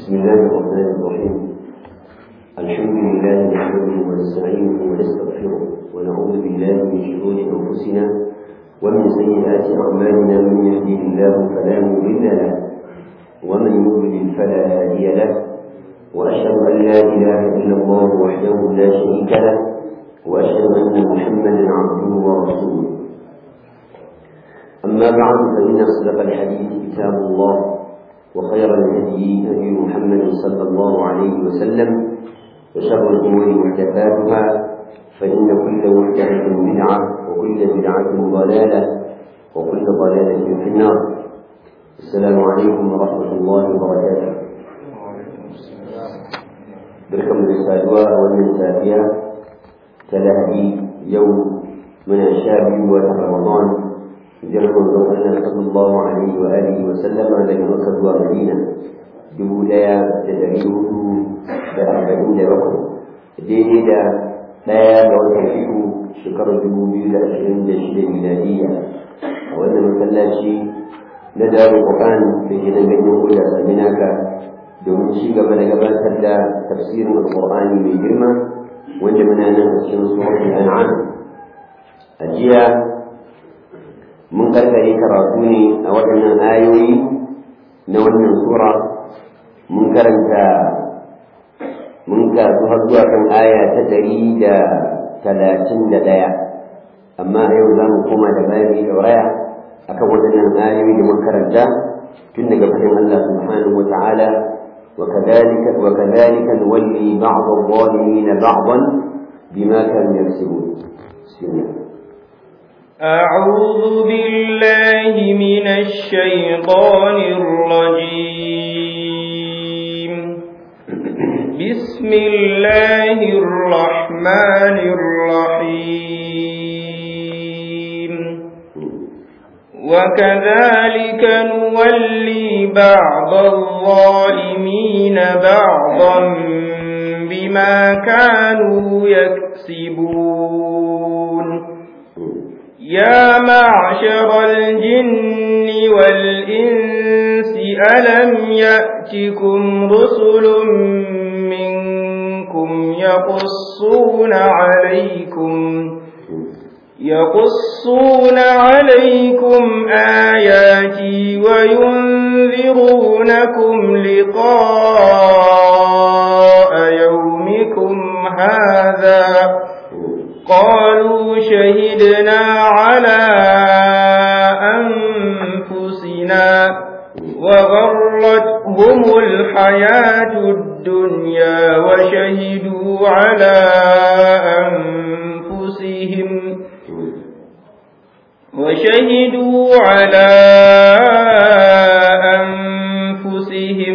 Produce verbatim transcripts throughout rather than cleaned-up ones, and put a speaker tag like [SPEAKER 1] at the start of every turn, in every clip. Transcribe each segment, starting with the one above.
[SPEAKER 1] بسم الله الرحمن الرحيم. الحمد لله نحمده ونستعينه ونستغفره ونعوذ بالله من شرور انفسنا ومن سيئات اعمالنا. من يهده الله فلا مضل له ومن يضلل فلا هادي له، واشهد ان لا اله الا الله وحده لا شريك له، واشهد ان محمدا عبده ورسوله. اما بعد، فان اصدق الحديث كتاب الله، وخير الهدي هدي محمد صلى الله عليه وسلم، وشر الامور محدثاتها، فان كل محدثه بدعه وكل بدعه ضلاله وكل ضلاله في النار. السلام عليكم ورحمه الله وبركاته. بركم للسادوة والمنسافية تلاهي يوم من الشاب ورمضان جرب الله صلى الله عليه وآله وسلم على مكة ومدينة جبولايا تدريه بأربعين لبقر ديدي دا لا يوجد شكر جبولي لأشهرين دشيد ميلادية، وأن مثلاشي ندار القرآن في جنة يقول أسامناك domin ci gaba da gabatar da tafsirin alƙur'ani mai girma wanda muna nan a cikin suratul an'am. A jiya mun karkare karatu ne a waɗannan ayoyi na wannan sura. mun karanta mun karatu har zuwa kan aya ta ɗari da talatin da ɗaya, amma a yau za mu koma da bayani ɗauraya akan waɗannan ayoyi da mun karanta tun daga fadin Allah subhanahu wa ta'ala وكذلك وكذلك نولي بعض الظالمين بعضا بما كانوا يكسبون. بسم الله.
[SPEAKER 2] أعوذ بالله من الشيطان الرجيم. بسم الله الرحمن الرحيم. وكذلك نولي بعض الظالمين بعضا بما كانوا يكسبون. يا معشر الجن والإنس ألم يأتكم رسل منكم يقصون عليكم يقصون عليكم آياتي وينذرونكم لقاء يومكم هذا. قالوا شهدنا على أنفسنا وغرتهم الحياة الدنيا وشهدوا على أنفسهم وشهدوا على أنفسهم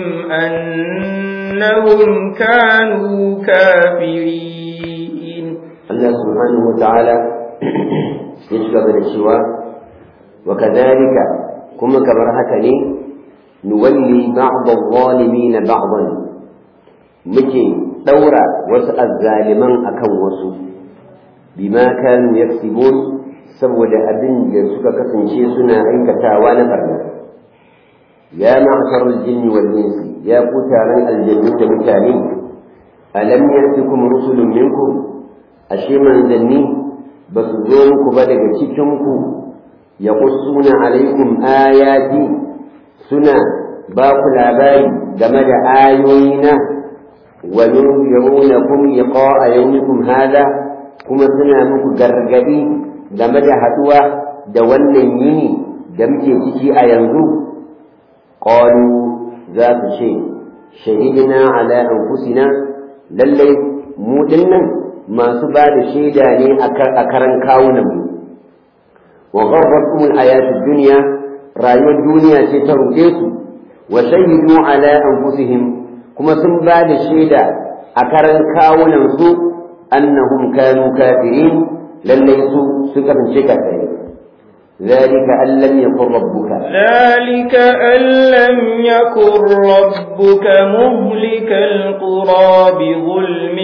[SPEAKER 2] أنهم كانوا كافرين.
[SPEAKER 1] الله سبحانه وتعالى يشبه بالشواء وكذلك كما كبرهكني نولي بعض الظالمين بعضا، مكي دورة وسأل الظالمان أكن وسو بما كانوا يكسبون saboda abin da suka kasance suna aikatawa na barna. Ya ma'sharul jinni wal insi, ya ku taron aljannu da mutane, alam yatikum rusulun minkum, ashe manzanni ba su zo muku ba daga cikin ku, yaqussuna alaikum ayati, suna ba ku labari game da ayoyina, wa yunzirunakum liqa'a yawmikum hada, kuma suna muku gargadi game da haɗuwa da wannan yini da muke ciki a yanzu. Qalu, za su ce, shahidina ala anfusina, lallai mu dinnan masu ba da shaida ne a karan kawunan mu. Wa gharratum alhayatud dunya, rayuwar duniya ce ta ruɗe su. Wa shahidu ala anfusihim, kuma sun ba da shaida a karan kawunan su annahum kanu kafirin, lallai su suka rince kafirai. ذلك أن لم يكن ربك
[SPEAKER 2] ذلك أن لم يكن ربك مهلك القرى بظلم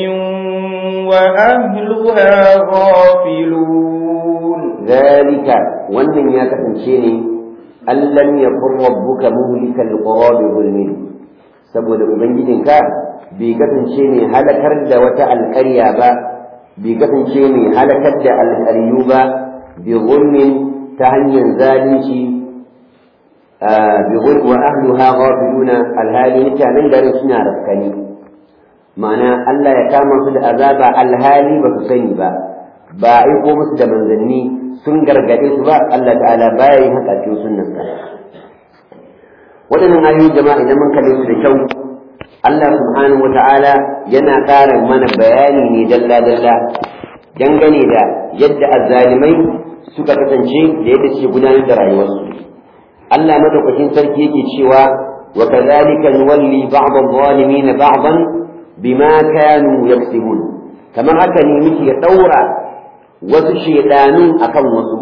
[SPEAKER 2] وأهلها غافلون. ذلك
[SPEAKER 1] وأن يكن شيني أن لم يكن ربك مهلك القرى بظلم، saboda ubangijinka bai kasance mai halakar da wata alƙarya ba bai kasance mai halakar da alƙaryu ba bi zulmin ta hanyar zalunci bi zulmi wa ahluha ghafiluna alhali mutanen garin suna rafkani ma'ana Allah ya kama su da azaba alhali ba su sani ba ba aiko musu da manzanni sun gargade su ba Allah ta'ala baya yin haka cikin sunnarsa waɗannan ayoyi jama'a idan mun kalle su da kyau Allah subhanahu wa ta'ala yana ƙara mana bayani ne dalla dalla dangane da yadda azzalimai suka kasance da yadda suke gudanar da rayuwarsu Allah madaukakin sarki yake cewa wa kadhalika nuwalli ba'd adh-dhalimin ba'dan bima kanu yaksibun kamar haka ne muke daura wasu shedanun akan wasu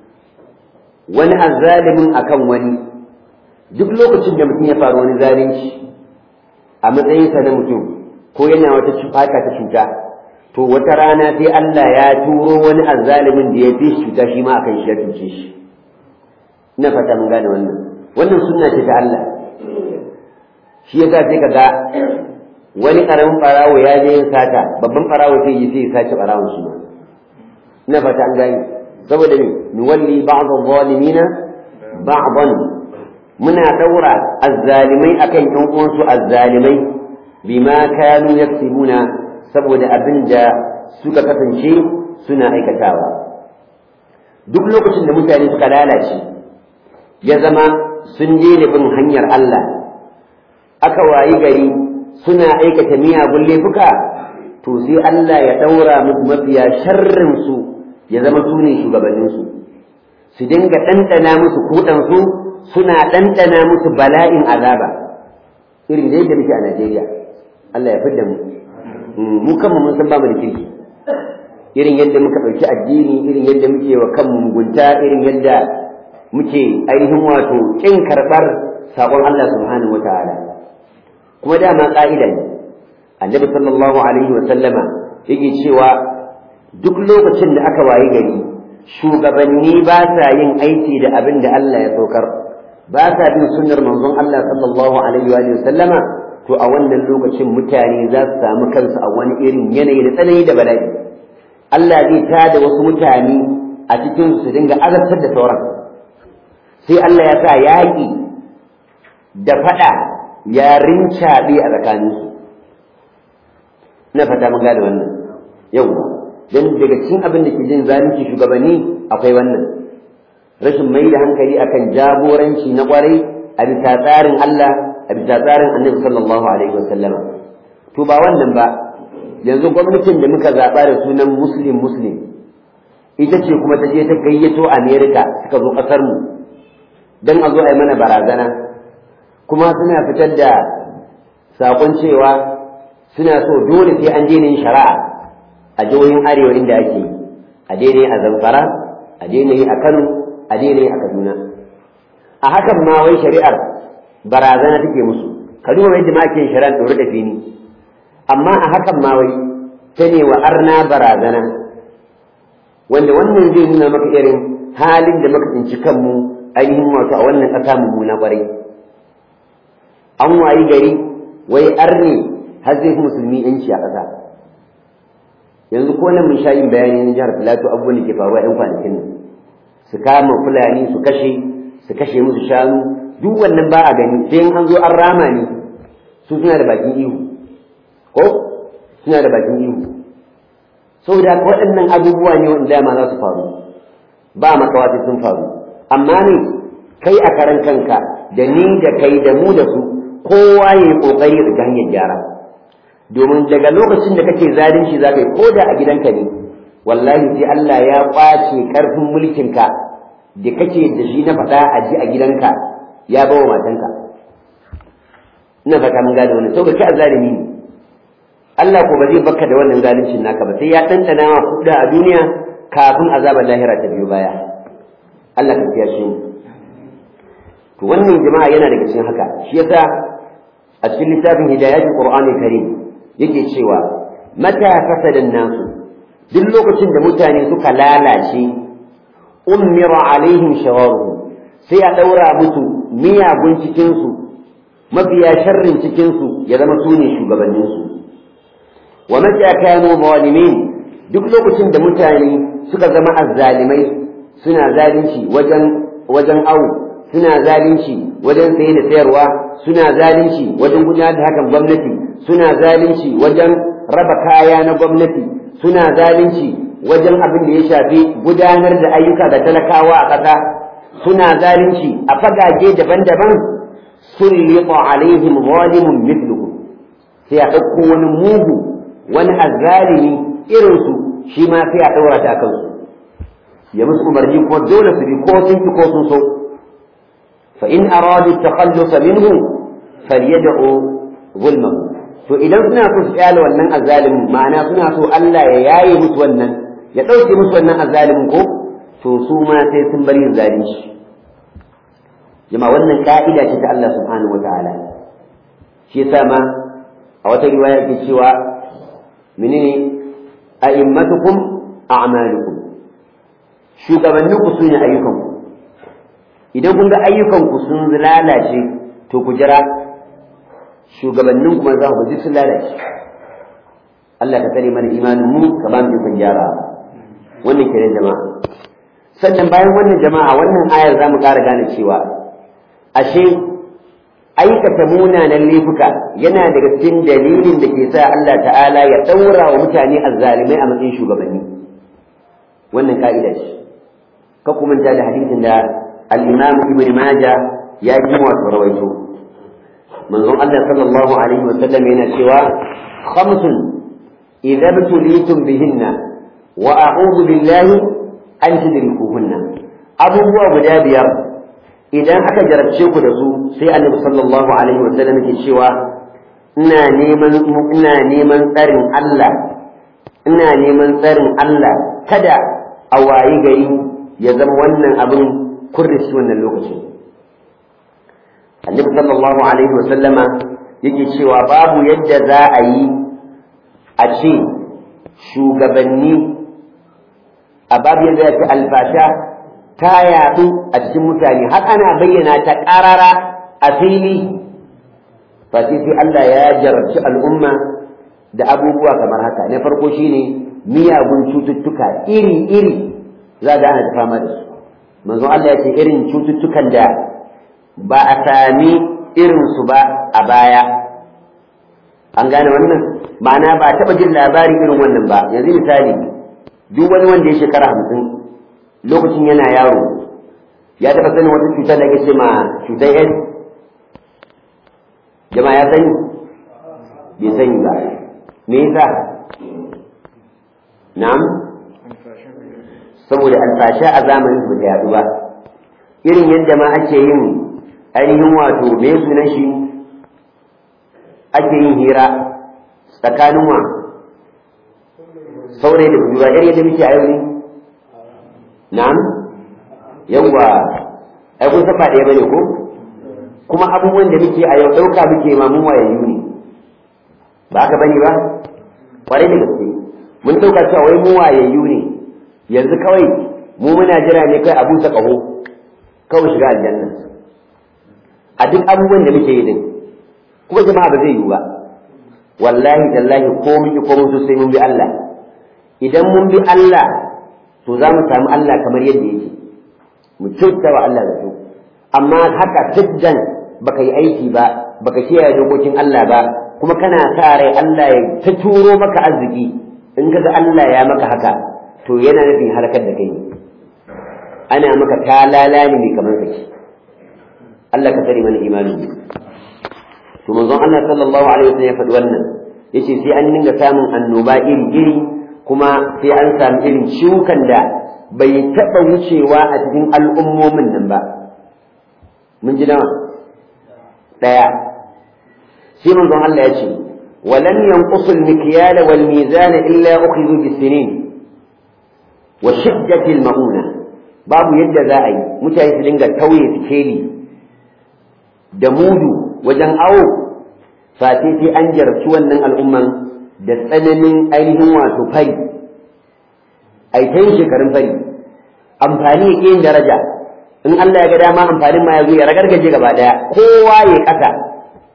[SPEAKER 1] wani azzalimin akan wani duk lokacin da mutum ya faru wani zalunci a matsayinsa na mutum ko yana wata fata ta cuta to wata rana sai Allah ya turo wani azzalimin da ya fi cuta shi ma akan shi ya cuce shi ina fata mun gane wannan wannan sunna ce ta Allah shi yasa sai kaga wani karamin barawo ya je yin sata babban barawo sai yi sai ya sace barawon shi ma ina fata an gane saboda ne nuwalli ba'd adh-dhalimina ba'dan muna daura azzalimai akan ɗan uwansu azzalimai bima kanu yaksibuna saboda abinda suka kasance suna aikatawa duk lokacin da mutane suka lalace ya zama sun daina bin hanyar Allah aka wayi gari suna aikata miyagun laifuka to sai Allah ya daura musu mafiya sharrin su ya zama su ne shugabanninsu su dinga ɗanɗana musu kuɗansu suna ɗanɗana musu bala'in azaba irin da yadda muke a Najeriya Allah ya fidda mu mu kanmu mun san ba mu da kirki irin yadda muka ɗauki addini irin yadda muke wa kanmu mugunta irin yadda muke ainihin wato ƙin karɓar saƙon Allah subhanahu wa ta'ala kuma dama ƙa'ida ne annabi sallallahu alaihi wa sallama yake cewa duk lokacin da aka wayi gari shugabanni ba sa yin aiki da abin da Allah ya saukar ba sa bin sunnar manzon Allah sallallahu alaihi wa sallama to a wannan lokacin mutane za su samu kansu a wani irin yanayi da tsanani da bala'i Allah zai tada wasu mutane a cikin su dinga azabtar da sauran sai Allah ya sa yaƙi da faɗa ya rincaɓe a tsakaninsu ina fata mun gane wannan yau dan daga cikin abin da ke jin zalunci shugabanni akwai wannan rashin mai da hankali akan jagoranci na kwarai a bisa tsarin Allah a bisa tsarin Annabi sallallahu alaihi wasallam to ba wannan ba yanzu gwamnatin da muka zaɓa da sunan muslim muslim ita ce kuma ta je ta gayyato America suka zo ƙasar mu dan a zo a yi mana barazana kuma suna fitar da sakon cewa suna so dole sai an daina yin shari'a a jihohin arewa inda ake yi a daina yi a Zamfara a daina yi a Kano a daina yi a Kaduna a hakan ma wai shari'ar barazana take musu ka duba yadda ma ake yin shari'ar ɗore da fini amma a hakan ma wai ta ne wa arna barazana wanda wannan zai nuna maka irin halin da muka tsinci kanmu ainihin wato a wannan ƙasa mummuna ƙwarai an wayi gari wai arne har zai fi musulmi yanci a ƙasa yanzu ko nan mun sha yin bayani na jihar Filato abubuwan da ke faruwa ƴan kwanakin nan su kama fulani su kashe su kashe musu shanu duk wannan ba a gani sai in an zo an rama ne su suna da bakin ihu ko suna da bakin ihu saboda waɗannan abubuwa ne wanda dama za su faru ba makawa sai sun faru amma ne kai a karan kanka da ni da kai da mu da su kowa ya yi ƙoƙari da hanyar gyara domin daga lokacin da kake zalunci za ka yi ko da a gidanka ne wallahi sai Allah ya ƙwace ƙarfin mulkinka da kake da shi na faɗa a ji a gidanka ya bawa matanka ina fata mun gane wannan saboda kai azzalimi ne Allah ko ba zai baka da wannan zaluncin naka ba sai ya ɗanɗana ma kuɗa a duniya kafin azabar lahira ta biyo baya Allah ka kiyashe mu to wannan jama'a yana daga cikin haka shi yasa a cikin littafin hidayatul qur'ani karim yake cewa mata fasadan nasu duk lokacin da mutane suka lalace ummira alaihim shawaru sai a daura musu miyagun cikin su mafiya sharrin cikin su ya zama su ne shugabannin su wa mata kanu zalimin duk lokacin da mutane suka zama azzalimai suna zalunci wajen wajen awu suna zalunci wajen saye da sayarwa suna zalunci wajen gudanar da hakan gwamnati suna zalunci wajen raba kaya na gwamnati suna zalunci wajen abin da ya shafi gudanar da ayyuka da talakawa a ƙasa suna zalunci a fagage daban-daban sulliqa alaihim zalimun mithluhum sai a ɗauko wani mugu wani azzalimi irinsu shi ma sai a ɗaura ta kansu ya musu umarni kuma dole su bi ko sun fi ko sun so fa in aradu takhallus minhu falyad'u zulmahu to idan suna so su kyale wannan azzalimin ma'ana suna so Allah ya yaye musu wannan ya ɗauke musu wannan azzalimin ko to su ma sai sun bari yin zalunci jama'a wannan ka'ida ce ta Allah subhanahu wataala shi yasa ma a wata riwaya ke cewa menene a'immatukum a'malukum shugabanninku su ne ayyukanku idan kun ga ayyukanku sun lalace to ku jira shugabanninku ma za ku ji sun lalace Allah ka tsare mana imanin mu ka ba mu ikon gyara wannan kire jama'a sannan bayan wannan jama'a wannan ayar za mu ƙara gane cewa ashe aikata munanan laifuka yana daga cikin dalilin da ke sa Allah ta'ala ya ɗaura wa mutane azzalimai a matsayin shugabanni wannan ka'ida ce ka kumanta da hadisin da al-Imam Ibn Majah ya ji wato rawaito manzon Allah sallallahu alaihi wasallam yana cewa khamsun idza btulitum bihinna wa a'udhu billahi an tudrikuhunna abubuwa guda biyar idan aka jarabce ku da su sai Annabi sallallahu alaihi wasallam yake cewa ina neman ina neman tsarin Allah ina neman tsarin Allah kada a wayi gari ya zama wannan abin kurrishi wannan lokacin Annabi sallallahu alaihi wasallama yake cewa babu yadda za a yi a ce shugabanni a babu yadda ya ce alfasha ta yaɗu a cikin mutane har ana bayyana ta ƙarara a fili face sai Allah ya jarabci al'umma da abubuwa kamar haka na farko shine miyagun cututtuka iri-iri za ga ana fama da su manzo Allah ya ce irin cututtukan da ba a sami irinsu ba a baya an gane wannan ma'ana ba a taɓa jin labari irin wannan ba yanzu misali duk wani wanda ya shekara hamsin lokacin yana yaro ya taɓa sanin wata cutar da ake ce ma cutar AIDS jama'a ya sani bai sani ba me yasa na'am saboda alfasha a zamanin su ta yaɗu ba irin yadda ma ake yin ainihin wato me sunan shi ake yin hira tsakanin wa saurayi da budurwa irin yadda muke a yau ne na'am yawwa ai kun san ba ɗaya bane ko kuma abubuwan da muke a yau ɗauka muke ma mun wayayyu ne ba haka bane ba kwarai da gaske mun ɗauka cewa wai mu wayayyu ne yanzu kawai mu muna jira ne kai abu ta ƙaho kawai shiga aljanna a duk abubuwan da muke yi din kuma jama'a ba zai yiwu ba wallahi tallahi ko mun yi ko mun so sai mun bi Allah idan mun bi Allah to za mu samu Allah kamar yadda yake mu kyauta wa Allah da su amma haka siddan baka yi aiki ba baka kiyaye dokokin Allah ba kuma kana sa rai Allah ya ta turo maka arziki in kaga Allah ya maka haka to yana nufin harkar da kai ana maka talala ne mai kamar kake Allah ka tsare mana imanin to manzon Allah sallallahu alaihi wasallam ya faɗi wannan yace sai an dinga samun annoba iri iri kuma sai an samu irin ciwukan da bai taɓa wucewa a cikin al'ummomin nan ba mun ji nawa ɗaya sai manzon Allah ya ce walan yanqusu al-mikyala wal mizana illa ukhidhu bis-sinin wa shiddati al-mauna babu yadda za a yi mutane su dinga tauye sikeli da mudu wajen awo fati sai an jarci wannan al'umman da tsananin ainihin wato fari ai ta yin shekarun fari amfani ya yin daraja in Allah ya ga dama amfanin ma ya zo ya ragargaje gaba daya kowa ya kasa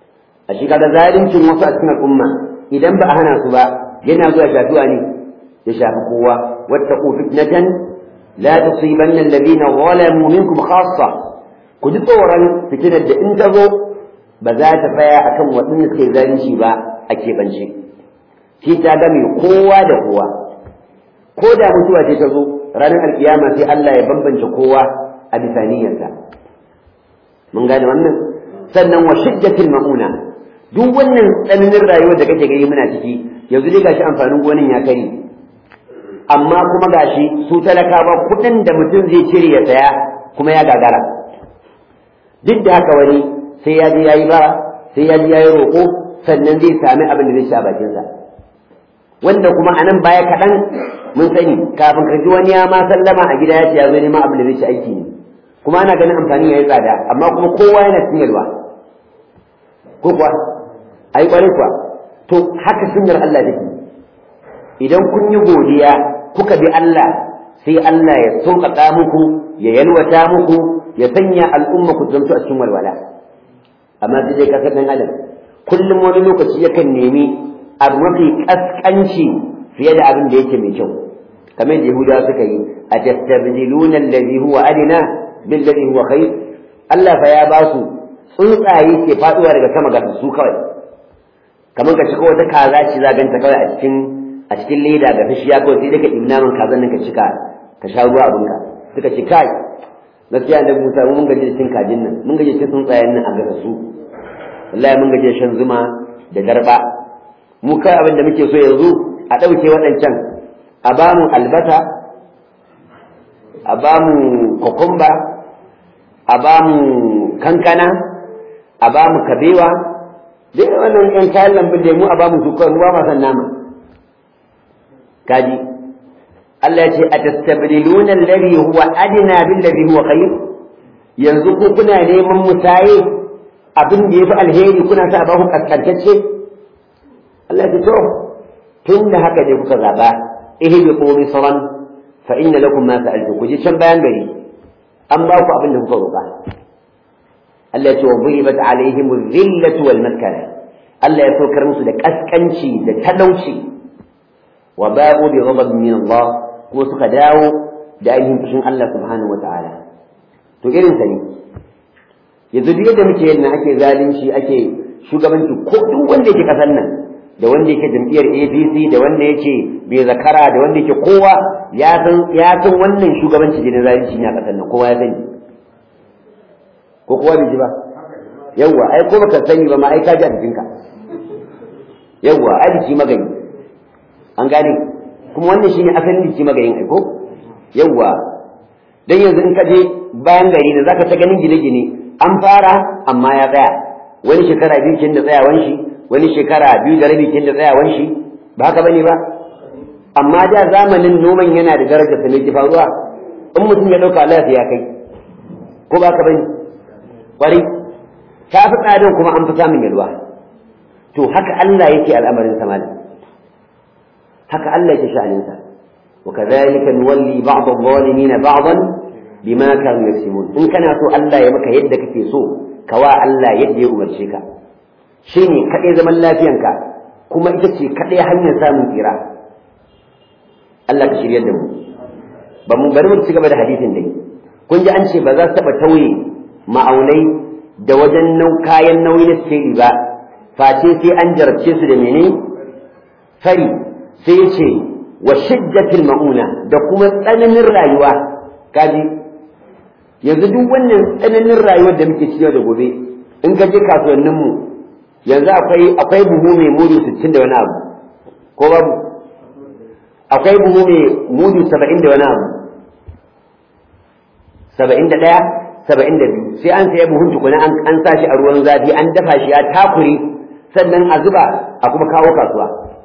[SPEAKER 1] a shi kaga zalincin wasu a cikin al'umma idan ba a hana su ba yana zuwa shafiwa ne ya shafi kowa wattaqu fitnatan la tusibanna alladhina zalamu minkum khassa ku ji tsoron fitinar da in ta zo ba za ta tsaya akan waɗanda suke zalunci ba a keɓance shi ta game kowa da kowa ko da mutuwa ce ta zo ranar alkiyama sai Allah ya bambance kowa a bisa niyyarsa mun gane wannan sannan wa shiddatil mauna duk wannan tsananin rayuwar da kake gani muna ciki yanzu dai gashi amfanin gonin ya kare amma kuma gashi su talakawa kuɗin da mutum zai cire ya saya kuma ya gagara duk da haka wani sai ya je yayi ba sai ya je yayi roƙo sannan zai sami abin da zai ci a bakinsa wanda kuma anan baya kaɗan mun sani kafin ka ji wani ya ma sallama a gida ya ce ya zo neman abin da zai ci aiki ne kuma ana ganin amfani ya yi tsada amma kuma kowa yana cikin yalwa ko kuwa ai kwarai kuwa to haka sunnar Allah take idan kun yi godiya kuka bi Allah sai Allah ya sauƙaƙa muku ya yalwata muku ya sanya al'umma ku zanto a cikin walwala amma sai dai kasar dan adam kullum wani lokaci yakan nemi abu mafi kaskanci fiye da abin da yake mai kyau kamar da Yahudawa suka yi a tastabdiluna alladhi huwa adina bil ladhi huwa khair Allah fa ya ba su tsuntsaye ke faduwa daga sama ga su kawai kamar ka cika wata kaza ce za ganta kawai a cikin a cikin leda ga fishiya kawai sai dai ka ibna man kazan nan ka cika ka sha ruwa abinka suka ce kai gaskiya da Musa mun gaje da cin kajin nan mun gaje cin tsuntsayen nan a ga su wallahi mun gaje shan zuma da darba mu kai abin da muke so yanzu a dauke waɗancan a ba mu albasa a ba mu kokumba a ba mu kankana a ba mu kabewa dai wannan ɗan kayan lambun da mu a ba mu su kawai mu ba ma san nama kaji Allah ya ce atastabdiluna alladhi huwa adna bil ladhi huwa khair yanzu ku kuna neman mutaye abin da yafi alheri kuna sa ba ku kaskantacce Allah ya ce to tunda haka dai kuka zaba ihbiqu misran fa inna lakum ma sa'altum ku ji can bayan gari an ba ku abin da kuka roƙa Allah ya ce wa dhibat alaihim adh-dhillatu wal maskana Allah ya saukar musu da kaskanci da talauci wa ba'u bi ghadab min Allah ko suka dawo da ainihin fushin Allah subhanahu wataala to irin sa ne yanzu duk yadda muke yin ake zalunci ake shugabanci ko duk wanda yake kasar nan da wanda yake jam'iyyar A P C da wanda yake bai zakara da wanda yake kowa ya san ya san wannan shugabanci ne zalunci ne a kasar nan kowa ya sani ko kowa bai ji ba yawa ai ko baka sani ba ma ai ka ji a jikinka yawa ai biki magani an gane kuma wannan shine asalin biki maganin ai ko yawa dan yanzu in ka je bayan gari da zaka ta ganin gine-gine an fara amma ya tsaya wani shekara biyu kin da tsayawan shi wani shekara biyu da rabi kin da tsayawan shi ba haka bane ba amma da zamanin noman yana da daraja sa ne ki faruwa in mutum ya dauka Allah ya kai ko ba ka bane kwari ta fi tsadan kuma an fi samun yalwa to haka Allah yake al'amarin sa malam haka Allah yake sha'anin sa wa kadhalika nuwalli ba'd adh-dhalimin ba'dan bima kanu yaksibun in kana so Allah ya maka yadda kake so kawa Allah yadda ya umarce ka shine kadai zaman lafiyanka kuma ita ce kadai hanyar samun tsira Allah ka shiryar da mu ba mu bari mu ci gaba da hadisin dai kun ji an ce ba za su taba tauye ma'aunai da wajen nau kayan nauyi na sikeli ba face sai an jarabce su da mene fari sai ya ce wa shiddatil mauna da kuma tsananin rayuwa kaji yanzu duk wannan tsananin rayuwar da muke cikin da gobe in ka je kasuwannin mu yanzu akwai akwai buhu mai mudu sittin da wani abu ko babu akwai buhu mai mudu saba'in da wani abu saba'in da ɗaya saba'in da biyu sai an saya buhun tukuna an an sa shi a ruwan zafi an dafa shi ya takure sannan a zuba a kuma kawo kasuwa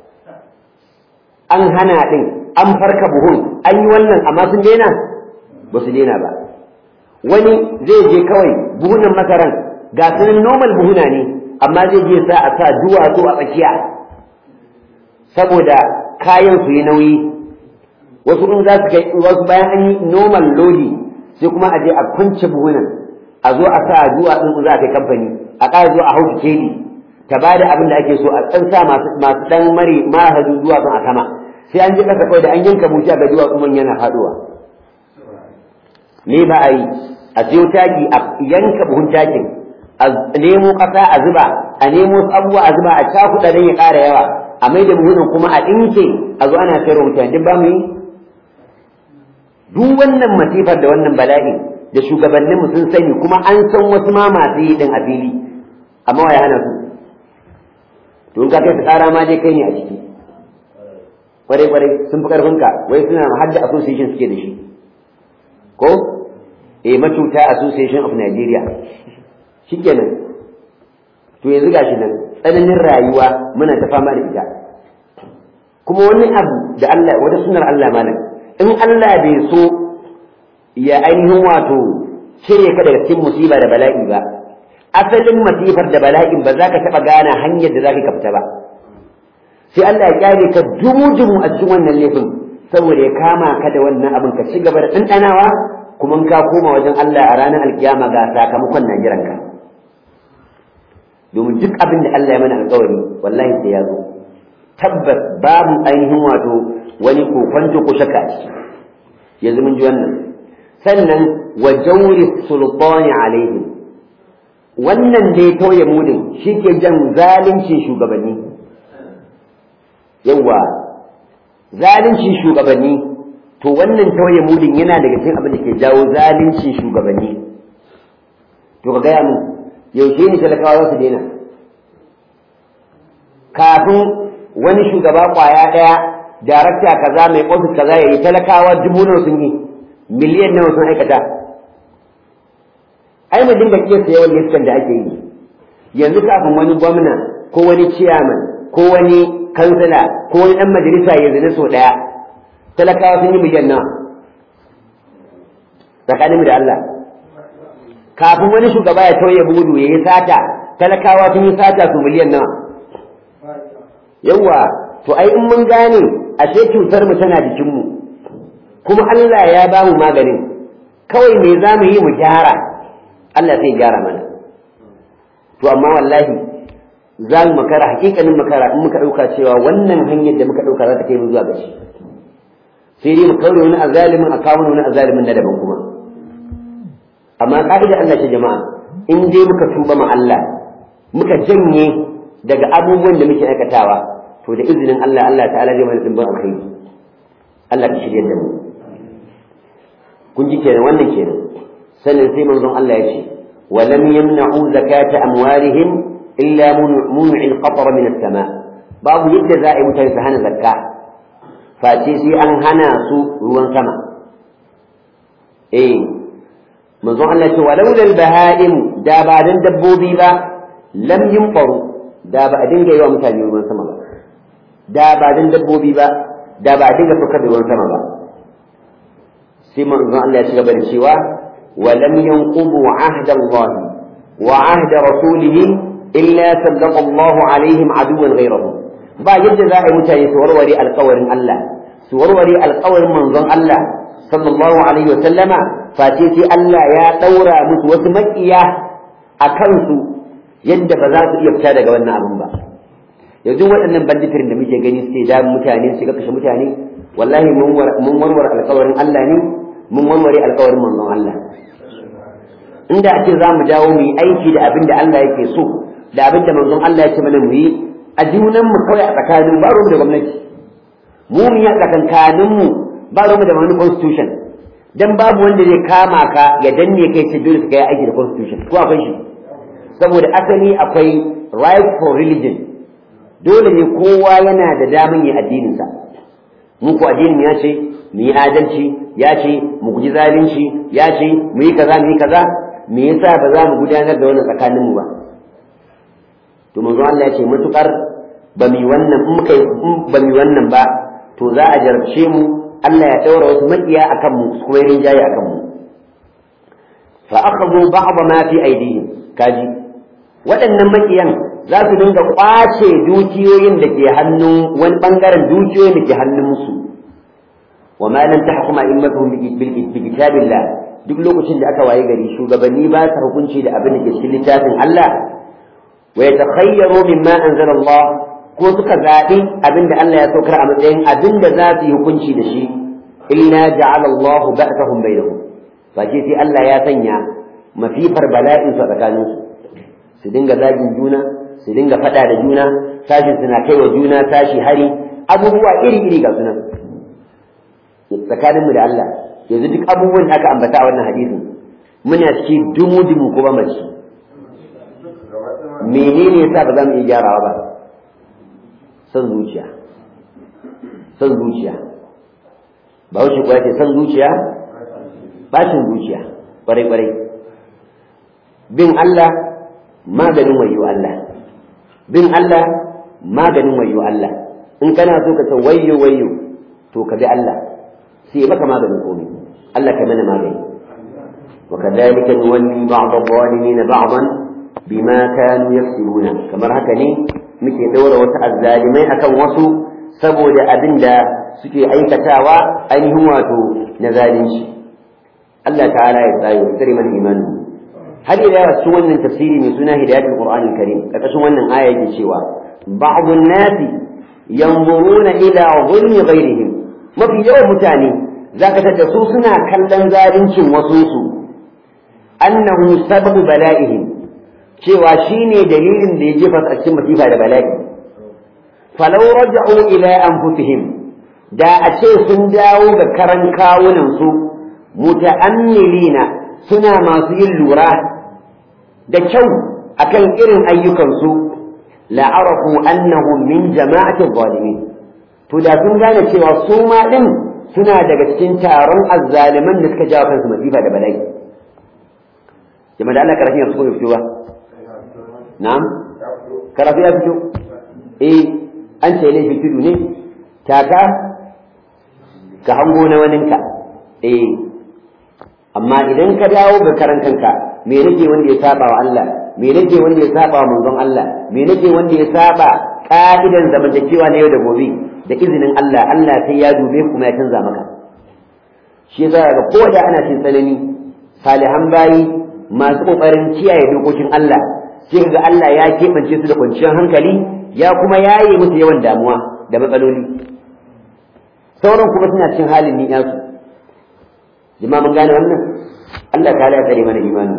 [SPEAKER 1] an hana din an farka buhun an yi wannan amma sun daina ba su daina ba wani zai je kawai buhunan masaran ga sunan normal buhuna ne amma zai je sa a sa duwatsu a tsakiya saboda kayan su yi nauyi wasu in za su kai wasu bayan an yi normal lodi sai kuma a je a kunce buhunan a zo a sa duwatsun za a kai kamfani a ƙara zo a hau keli ta bada abin da ake so a tsansa masu masu dan mari mahadu zuwa kan a sama sai an ji kasa kawai da an yanka buci ga duwatsu man yana faduwa ne ba a yi a siyo taki a yanka buhun takin a nemo kasa a zuba a nemo abubuwa a zuba a cakuɗa don ya ƙara yawa a mai da buhunan kuma a ɗinke a zo ana sayarwa mutane duk ba mu yi duk wannan masifar da wannan bala'i da shugabanninmu sun sani kuma an san wasu ma masu yi din a fili amma wa ya hana su to in ka kai su ƙara ma dai kai ne a ciki kwarai kwarai sun fi ƙarfinka wai suna hadda association suke da shi ko eh macuta association of Nigeria shikenan to yanzu gashi nan tsananin rayuwa muna ta fama da ita kuma wani abu da Allah wata sunnar Allah malam in Allah bai so ya ainihin wato cire ka daga cikin musiba da bala'i ba asalin masifar da bala'in ba za ka taɓa gane hanyar da za ka fita ba sai Allah ya kyale ka dumu-dumu a cikin wannan laifin saboda ya kama ka da wannan abin ka ci gaba da ɗanɗanawa kuma ka koma wajen Allah a ranar alkiyama ga sakamakon na jiranka domin duk abin da Allah ya mana alƙawari wallahi sai ya zo tabbas babu ainihin wato wani kokwanto ko shakka a ciki yanzu mun ji wannan sannan wa jawri sultani alaihim wannan dai tauye mudin shi ke jan zalincin shugabanni yawa zalincin shugabanni to wannan tauye mudin yana daga cikin abin da ke jawo zalincin shugabanni to ka gaya mu yaushe ne talakawa za su daina kafin wani shugaba kwaya daya darakta kaza mai ofis kaza yayi talakawa dubu nawa sun yi miliyan nawa sun aikata ai mu dinga kiyasta yawan liskan da ake yi yanzu kafin wani gwamna ko wani chairman ko wani kansila ko wani dan majalisa yanzu na so daya talakawa sun yi miliyan nawa tsakanin da Allah kafin wani shugaba ya tauye budu yayi sata talakawa sun yi sata su miliyan nawa yawa to ai in mun gane ashe cutar mu tana jikin mu kuma Allah ya ba mu maganin kawai me za mu yi mu gyara Allah zai gyara mana to amma wallahi za mu makara hakikanin makara in muka dauka cewa wannan hanyar da muka dauka za ta kai mu zuwa gaci sai dai mu kaure wani azalimin a kawo wani azalimin na daban kuma amma ka'ida Allah ce jama'a in dai muka tuba ma Allah muka janye daga abubuwan da muke aikatawa to da izinin Allah Allah ta'ala zai mana dimbin alkhairi Allah ka shirye da mu kun ji kenan wannan kenan sannan sai manzon Allah ya ce wa lam yamna'u zakata amwalihim illa mun'il qatra min as-sama' babu yadda za a yi mutane su hana zakka face sai an hana su ruwan sama eh manzon Allah ya ce walau lal baha'im da ba dan dabbobi ba lam yumqaru da ba a dinga yi wa mutane ruwan sama ba da ba dan dabbobi ba da ba a dinga saukar da ruwan sama ba sai manzon Allah ya ci gaba da cewa wa lam yanqudu ahda Allah wa ahda rasulih illa sallaqa Allah alaihim aduwan ghayrahu ba yadda za a yi mutane su warware alƙawarin Allah su warware alƙawarin manzon Allah sallallahu alaihi wa sallama face sai Allah ya daura musu wasu makiya a kansu yadda ba za su iya fita daga wannan abin ba yanzu waɗannan banditirin da muke gani suke da mutane su kashe mutane wallahi mun warware alƙawarin Allah ne mun warware alƙawarin manzon Allah inda ake za mu dawo mu yi aiki da abin da Allah yake so da abin da manzon Allah yake mana mu yi a junan mu kawai a tsakanin ba rumu da gwamnati mu mu yi a tsakankanin mu ba rumu da wani constitution dan babu wanda zai kama ka ya danne kai ce dole ka yi aiki da constitution ko akwai shi saboda asali akwai right for religion dole ne kowa yana da damin yi addininsa mu ko addinin ya ce mu yi adalci ya ce mu guji zalunci ya ce mu yi kaza mu yi kaza me yasa ba za mu gudanar da wannan tsakaninmu ba to manzo Allah ya ce matukar ba mu wannan in muka ba mu wannan ba to za a jarabce mu Allah ya daura wasu makiya akan mu kuma yin jayi akan mu fa akhadhu ba'd ma fi aydihim kaji waɗannan makiyan za su dinga kwace dukiyoyin da ke hannun wani bangaren dukiyoyin da ke hannun musu wa ma lam tahkuma immatuhum bi kitabillah duk lokacin da aka waye gari shugabanni ba su hukunci da abin da ke cikin littafin Allah wa yatakhayyaru mimma anzala Allah ko suka zaɓi abinda Allah ya saukar a matsayin abinda za su yi hukunci da shi illa ja'ala Allahu ba'sahum bainahum fa ce sai Allah ya sanya mafifar bala'in su tsakanin su su dinga zagin juna su dinga fada da juna sashi suna kai wa juna sashi hari abubuwa iri iri ga sunan tsakaninmu da Allah yanzu duk abubuwan da aka ambata a wannan hadisin muna ci dumu dumu ko ba mace menene yasa ba za mu iya gyarawa ba san zuciya san zuciya ba wuce kuwa ce san zuciya bacin zuciya kwarai kwarai bin Allah maganin wayo Allah bin Allah maganin wayo Allah in kana so ka san wayo wayo to ka bi Allah sai baka maganin komai Allah ka mana magani وكذلك نولي بعض الظالمين بعضا بما كانوا يكسبون kamar haka ne muke daura wasu azzalimai akan wasu saboda abinda suke aikatawa ainihin wato na zalunci Allah ta'ala ya tsayo tsare mana imani har ila cikin wannan tafsiri mai suna hidayatul qur'anil karim karkashin wannan aya yake cewa ba'dun nasi yanzuruna ila zulmi ghayrihim mafi yawan mutane zaka tada su suna kallon zaluncin wasu su annahu sababu bala'ihim cewa shine dalilin da ya jefa a cikin masifa da bala'i falau raja'u ila anfusihim da a ce sun dawo ga karan kawunan su muta'ammilina suna masu yin lura da kyau akan irin ayyukan su la'arafu annahum min jama'ati zalimin to da sun gane cewa su ma din suna daga cikin taron azzaliman da suka jawo kansu masifa da bala'i jama'a da Allah karafin yanzu ko fito ba na'am karafi ya fito eh an ce ne fitidu ne taka ka hango na waninka eh amma idan ka dawo ga karan kanka me nake wanda ya saba wa Allah me nake wanda ya saba wa manzon Allah me nake wanda ya saba ka'idan zamantakewa na yau da gobe da izinin Allah Allah sai ya dube kuma ya canza maka shi yasa ga koda ana cin tsanani salihan bayi masu kokarin kiyaye dokokin Allah sai ga Allah ya keɓance su da kwanciyar hankali ya kuma yaye musu yawan damuwa da matsaloli sauran kuma suna cikin halin ni'yasu jama'a mun gane wannan Allah ta ya tsare mana imani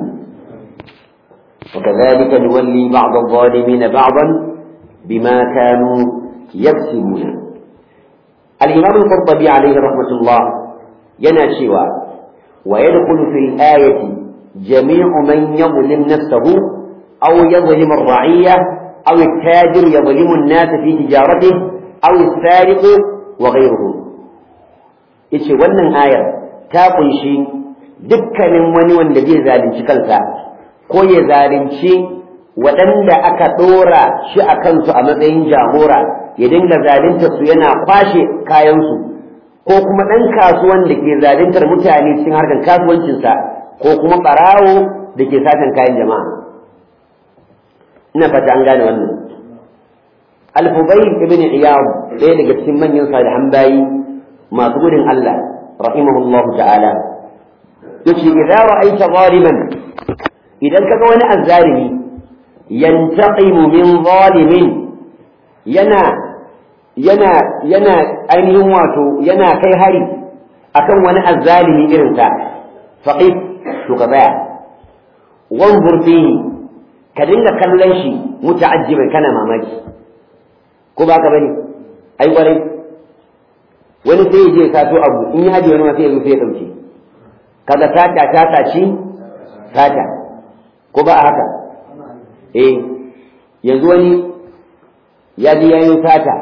[SPEAKER 1] وكذلك نولي بعض الظالمين بعضا بما كانوا يكسبون الإمام القرطبي عليه رحمة الله يناشوا ويدخل في الآية جميع من يظلم نفسه أو يظلم الرعية أو التاجر يظلم الناس في تجارته أو السارق وغيره إيش wannan ayar ta kunshi dukkanin wani wanda zai zalunci kansa ko ya zalunci waɗanda aka ɗora shi a kansu a matsayin jagora ya dinga zalunta su yana kwashe kayansu ko kuma ɗan kasuwan da ke zaluntar mutane cikin harkar kasuwancinsa ko kuma ɓarawo da ke satan kayan jama'a ina fata an gane wannan al-Fubayl ibn Iyad ɗaya daga cikin manyan salihan bayi masu gudun Allah rahimahullahu ta'ala yace idza ra'aita zaliman idan kaga wani azzalimi yantaqimu min zalimin yana yana yana ainihin wato yana kai hari akan wani azzalimi irin sa faqif to ka tsaya wanzur fihi ka dinga kallon shi muta'ajjiban kana mamaki ko ba ka bane ai kwarai wani sai ya je sato abu in ya haji wani ma sai ya zo sai ya dauke kaga sata ta saci sata ko ba haka eh yanzu wani ya ji yayin sata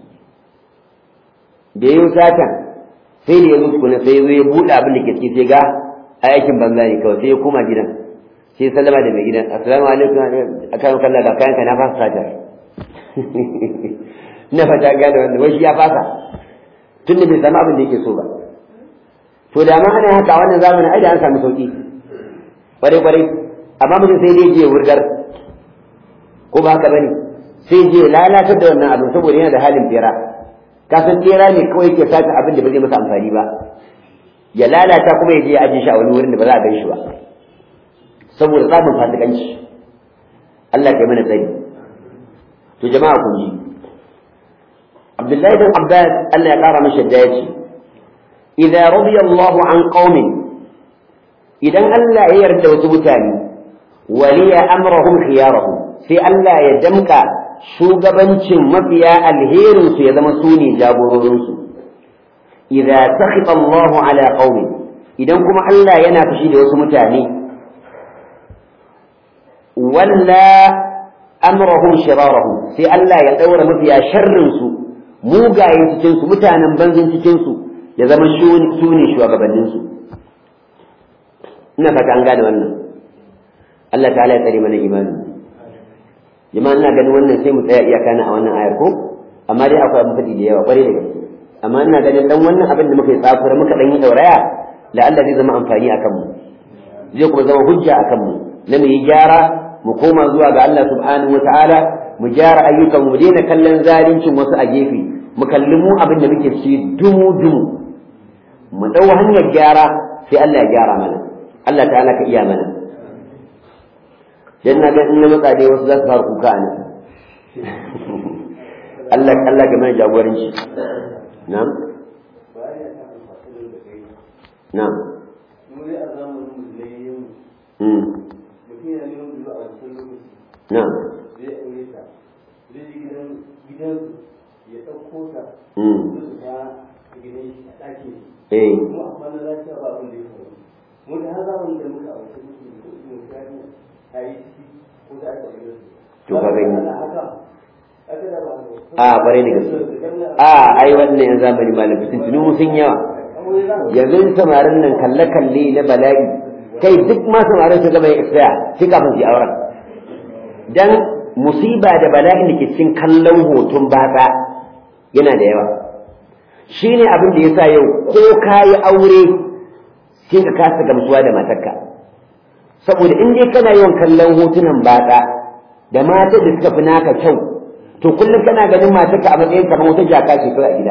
[SPEAKER 1] da yayin sata sai da ya zo kuma sai ya zo ya buɗe abin da ke ciki sai ga aikin banza ne kawai sai ya koma gidan sai sallama da mai gidan assalamu alaikum akan kallon ga kayanka na fasa sata na fata gane wanda wai shi ya fasa tunda bai samu abin da yake so ba to da ma ana haka wannan zamanin ai da an samu sauki kwarai kwarai amma mutum sai dai je wurgar ko ba haka bane sai je lalatar da wannan abin saboda yana da halin bera ka san bera ne kawai yake sata abin da ba zai masa amfani ba ya lalata kuma ya je ya aje shi a wani wurin da ba za a gan shi ba saboda tsabin fasikanci Allah kai mana tsari to jama'a kun ji Abdullahi bin Abbas Allah ya kara masa da yace idza radiya Allahu an qaumin idan Allah ya yarda wasu mutane waliya amrahum khiyarahum sai Allah ya damka shugabancin mafiya alherin su ya zama su ne jagororin su idza sakhita Allahu ala qaumin idan kuma Allah yana fushi da wasu mutane walla amrahum shirarahum sai Allah ya daura mafiya sharrin su mugayen cikin su mutanen banzin cikin su ya zama su ne shugabannin su ina fata an gane wannan Allah ta'ala ya tsare mana imani jama'a ina ganin wannan sai mu tsaya iyaka na a wannan ayar ko amma dai akwai abin fadi da yawa kware da gaske amma ina ganin dan wannan abin da muka yi tsafura muka dan yi dauraya la Allah zai zama amfani akan mu zai kuma zama hujja akan mu na mu yi gyara mu koma zuwa ga Allah subhanahu wataala mu gyara ayyukan mu daina kallon zalincin wasu a gefe mu kalli mu abin da muke ci dumu dumu mu dau hanyar gyara sai Allah ya gyara mana Allah ta'ala ka iya mana dan na ga in na matsa dai wasu za su fara kuka a nan Allah Allah ga mana jagoranci na'am na'am mm na'am eh to ka gani a bare ne gaske a ai wannan yan zamani malam fitinu sun yawa yanzu samarin nan kalle kalle na bala'i kai duk ma samarin su gaba ya tsaya sai kafin su auren dan musiba da bala'in da ke cikin kallon hoton batsa yana da yawa shine abin da yasa yau ko kayi aure sai ka kasa gamsuwa da matarka saboda in dai kana yawan kallon hotunan batsa da matar da suka fi naka kyau to kullum kana ganin matarka a matsayin kamar wata jaka ce kawai a gida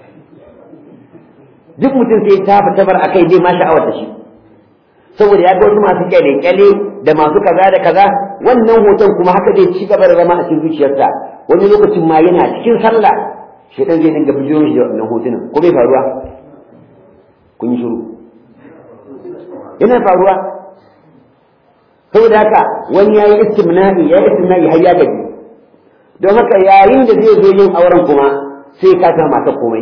[SPEAKER 1] duk mutum sai ta fita bar akai zai ma sha'awar da shi saboda ya ga wasu masu kyale-kyale da masu kaza da kaza wannan hoton kuma haka zai ci gaba da zama a cikin zuciyarsa wani lokacin ma yana cikin sallah shedan zai dinga bijiyo shi da wannan hotunan ko bai faruwa kun yi shiru yana faruwa saboda haka wani yayi istimna'i yayi istimna'i har ya gaji don haka yayin da zai zo yin auren kuma sai ka ta mata komai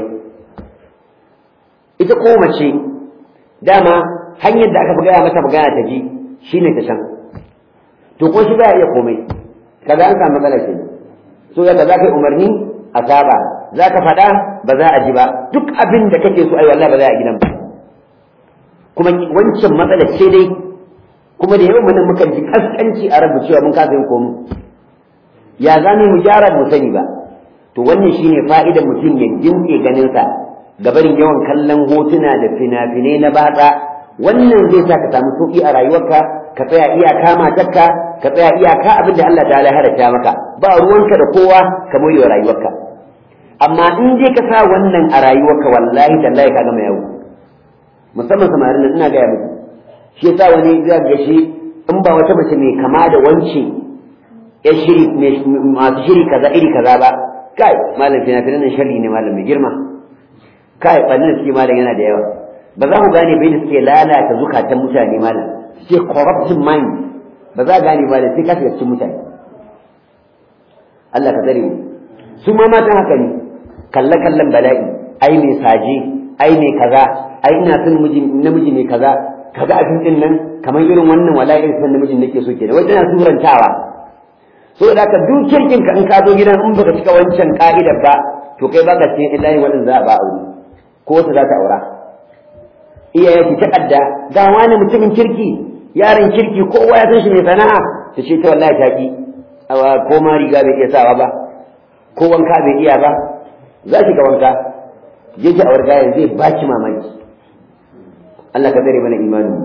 [SPEAKER 1] ita ko mace dama hanyar da aka fi gaya mata magana ta ji shine ta san to ko shi ba ya iya komai kaga an samu matsala kenan so yadda za ka yi umarni a saba za ka faɗa ba za a ji ba duk abin da kake so ai wallahi ba za a gidan ba kuma wancan matsala ce dai kuma da yawan nan mukan ji kaskanci a rabu cewa mun kasa yin komai ya za mu gyara mu sani ba to wannan shine fa'idar mutum ya jinke ganin sa gabarin yawan kallon hotuna da fina-finai na batsa wannan zai sa ka samu sauki a rayuwarka ka tsaya iyaka matarka ka tsaya iyaka abin da Allah ta'ala ya halatta maka ba ruwanka da kowa ka moyi wa rayuwarka amma in dai ka sa wannan a rayuwarka wallahi tallahi ka gama yawo musamman samarin nan ina gaya muku shi yasa wani zai ga shi in ba wata mace mai kama da wance ya shiri masu shiri kaza iri kaza ba kai malam fina-finan nan sharri ne malam mai girma kai ɓannin suke malam yana da yawa ba za ku gane bai da suke lalata zukatan mutane malam suke corrupting mind ba za a gane malam sai ka shiga cikin mutane Allah ka tsare mu su ma matan haka ne kalle kallon bala'i ai mai saje ai mai kaza ai ina son miji namiji mai kaza kaga abin din nan kamar irin wannan wala'i irin namijin nake so kenan wai tana surantawa so da ka dukiyarkin ka in ka zo gidan in baka cika wancan ka'idar ba to kai baka cikin illahi wannan za a ba aure ko wata za ta aura iyaye ki takadda ga wani mutumin kirki yaron kirki kowa ya san shi mai sana'a ta ce ta wallahi ta ki ko ma riga bai iya sawa ba ko wanka bai iya ba za ki ga wanka je ki aure gayan zai baki mamaki Allah ka tsare mana imanin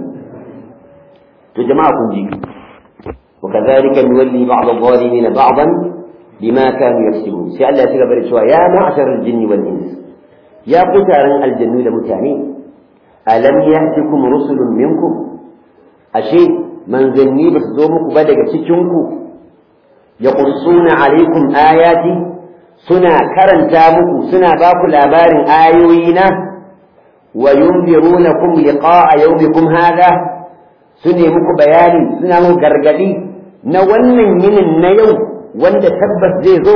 [SPEAKER 1] to jama'a kun ji وكذلك نولي بعض الظالمين بعضا بما كانوا يكسبون سي الله يتيغا بري cewa ya ma'ashar al-jinni wal ins ya kutaran aljannu da mutane alam ya'tikum rusulun minkum ashe manzanni ba su zo muku ba daga cikin ku yaqussuna alaikum ayati suna karanta muku suna ba ku labarin ayoyina wa yunzirunakum liqa'a yawmikum hadha sune muku bayani suna muku gargadi na wannan yinin na yau wanda tabbas zai zo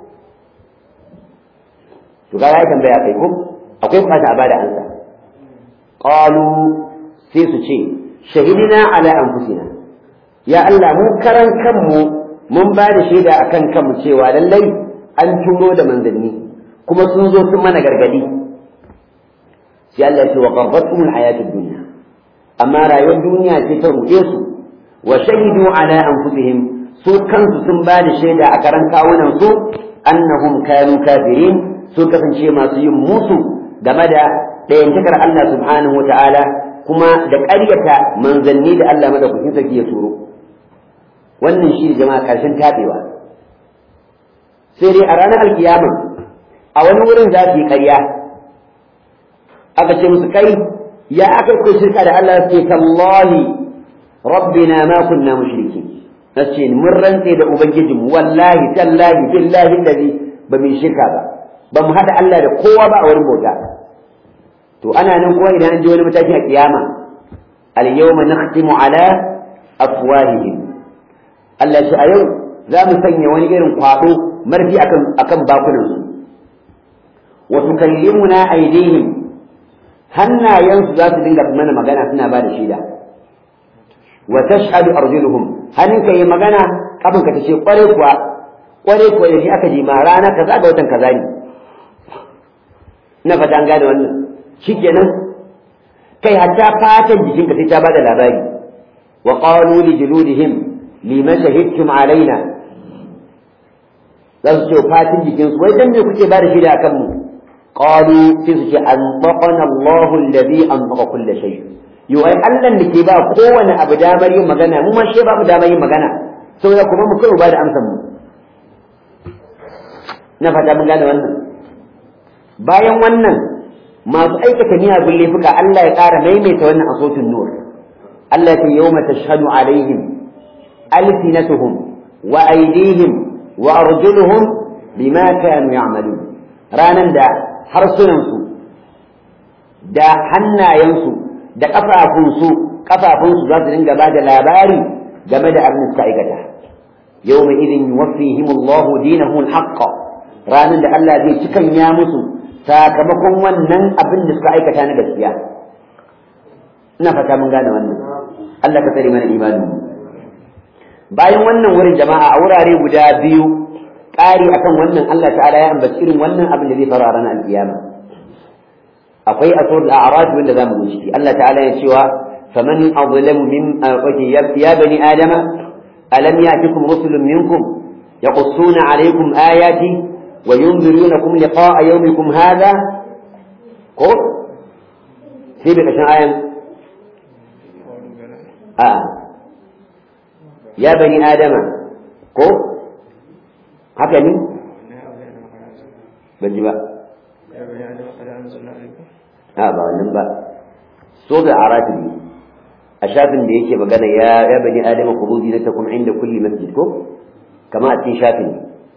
[SPEAKER 1] to ga ya tambaya kai ko akwai bukata a bada ansa qalu sai su ce shahidina ala anfusina ya Allah mu karan kanmu mun ba da shaida akan kanmu cewa lallai an turo da manzanni kuma sun zo sun mana gargadi sai Allah ya ce wa qarratum alhayatud dunya amma rayuwar duniya ce ta ruɗe su wa shahidu ala anfusihim su kansu sun ba da shaida a karan kawunan su annahum kanu kafirin su kasance masu yin musu game da ɗayantakar Allah subhanahu wata'ala kuma da ƙaryata manzanni da Allah madaukakin sarki ya turo wannan shi jama'a ƙarshen tabewa sai dai a ranar alkiyama a wani wurin za su yi ƙarya aka ce musu kai ya aka kai shirka da Allah ce tallahi rabbina ma kunna mushrikin nace mun rantse da ubangijinmu wallahi tallahi billahi allazi ba mu shirka ba ba mu hada Allah da kowa ba a wurin bauta to ana nan kuma idan an ji wani mataki a kiyama al yawma nakhtimu ala afwahihim Allah shi a yau za mu sanya wani irin kwado marfi akan akan bakunan su wa tukallimuna aydihim hannayensu za su dinga mana magana suna ba da shida wa tashhadu arjuluhum hannunka yi magana kafanka ta ce kware kuwa kware kuwa da shi aka ji ma rana kaza ga watan kaza ne na fata an gane wannan shikenan kai hatta fatan jikinka sai ta bada labari wa qalu li juludihim lima shahidtum alaina za su ce fatan jikinsu wai dan me kuke bada shida akan mu qalu sai su ce anfaqana Allahu alladhi anfaqa kull shay yo ai Allah da ke ba kowane abu damar yin magana mu ma shi ba mu damar yin magana saboda kuma mu kai ba da amsar mu na fata mun gane wannan bayan wannan masu aikata miyagun laifuka Allah ya ƙara maimaita wannan a sautin nur Allah ya ce yawma tashhadu alaihim alsinatuhum wa aydihim wa arjuluhum bima kanu ya'malun ranan da harsunansu da hannayensu da kafafunsu kafafunsu za su dinga ba da labari game da abin da suka aikata yawma idin yuwaffihim Allahu dinahum al-haqq ranan da Allah zai cikan ya musu sakamakon wannan abin da suka aikata na gaskiya ina fata mun gane wannan Allah ka tsare mana imanin bayan wannan wurin jama'a a wurare guda biyu ƙari akan wannan Allah ta'ala ya ambaci irin wannan abin da zai faru a ranar alkiyama akwai a suratul a'raf wanda zamu ga ciki Allah ta'ala ya cewa faman azlamu min ya bani adama alam ya'tikum rusulun minkum yaqussuna alaykum ayati wa yunzirunakum liqa'a yawmikum hadha ko sai bi kashin ayan a ya bani adama ko haka ne ban ji ba a ba wannan ba so da arafi ne a shafin da yake magana ya ya bani adama khudhu zinatakum inda kulli masjid ko kama a cikin shafin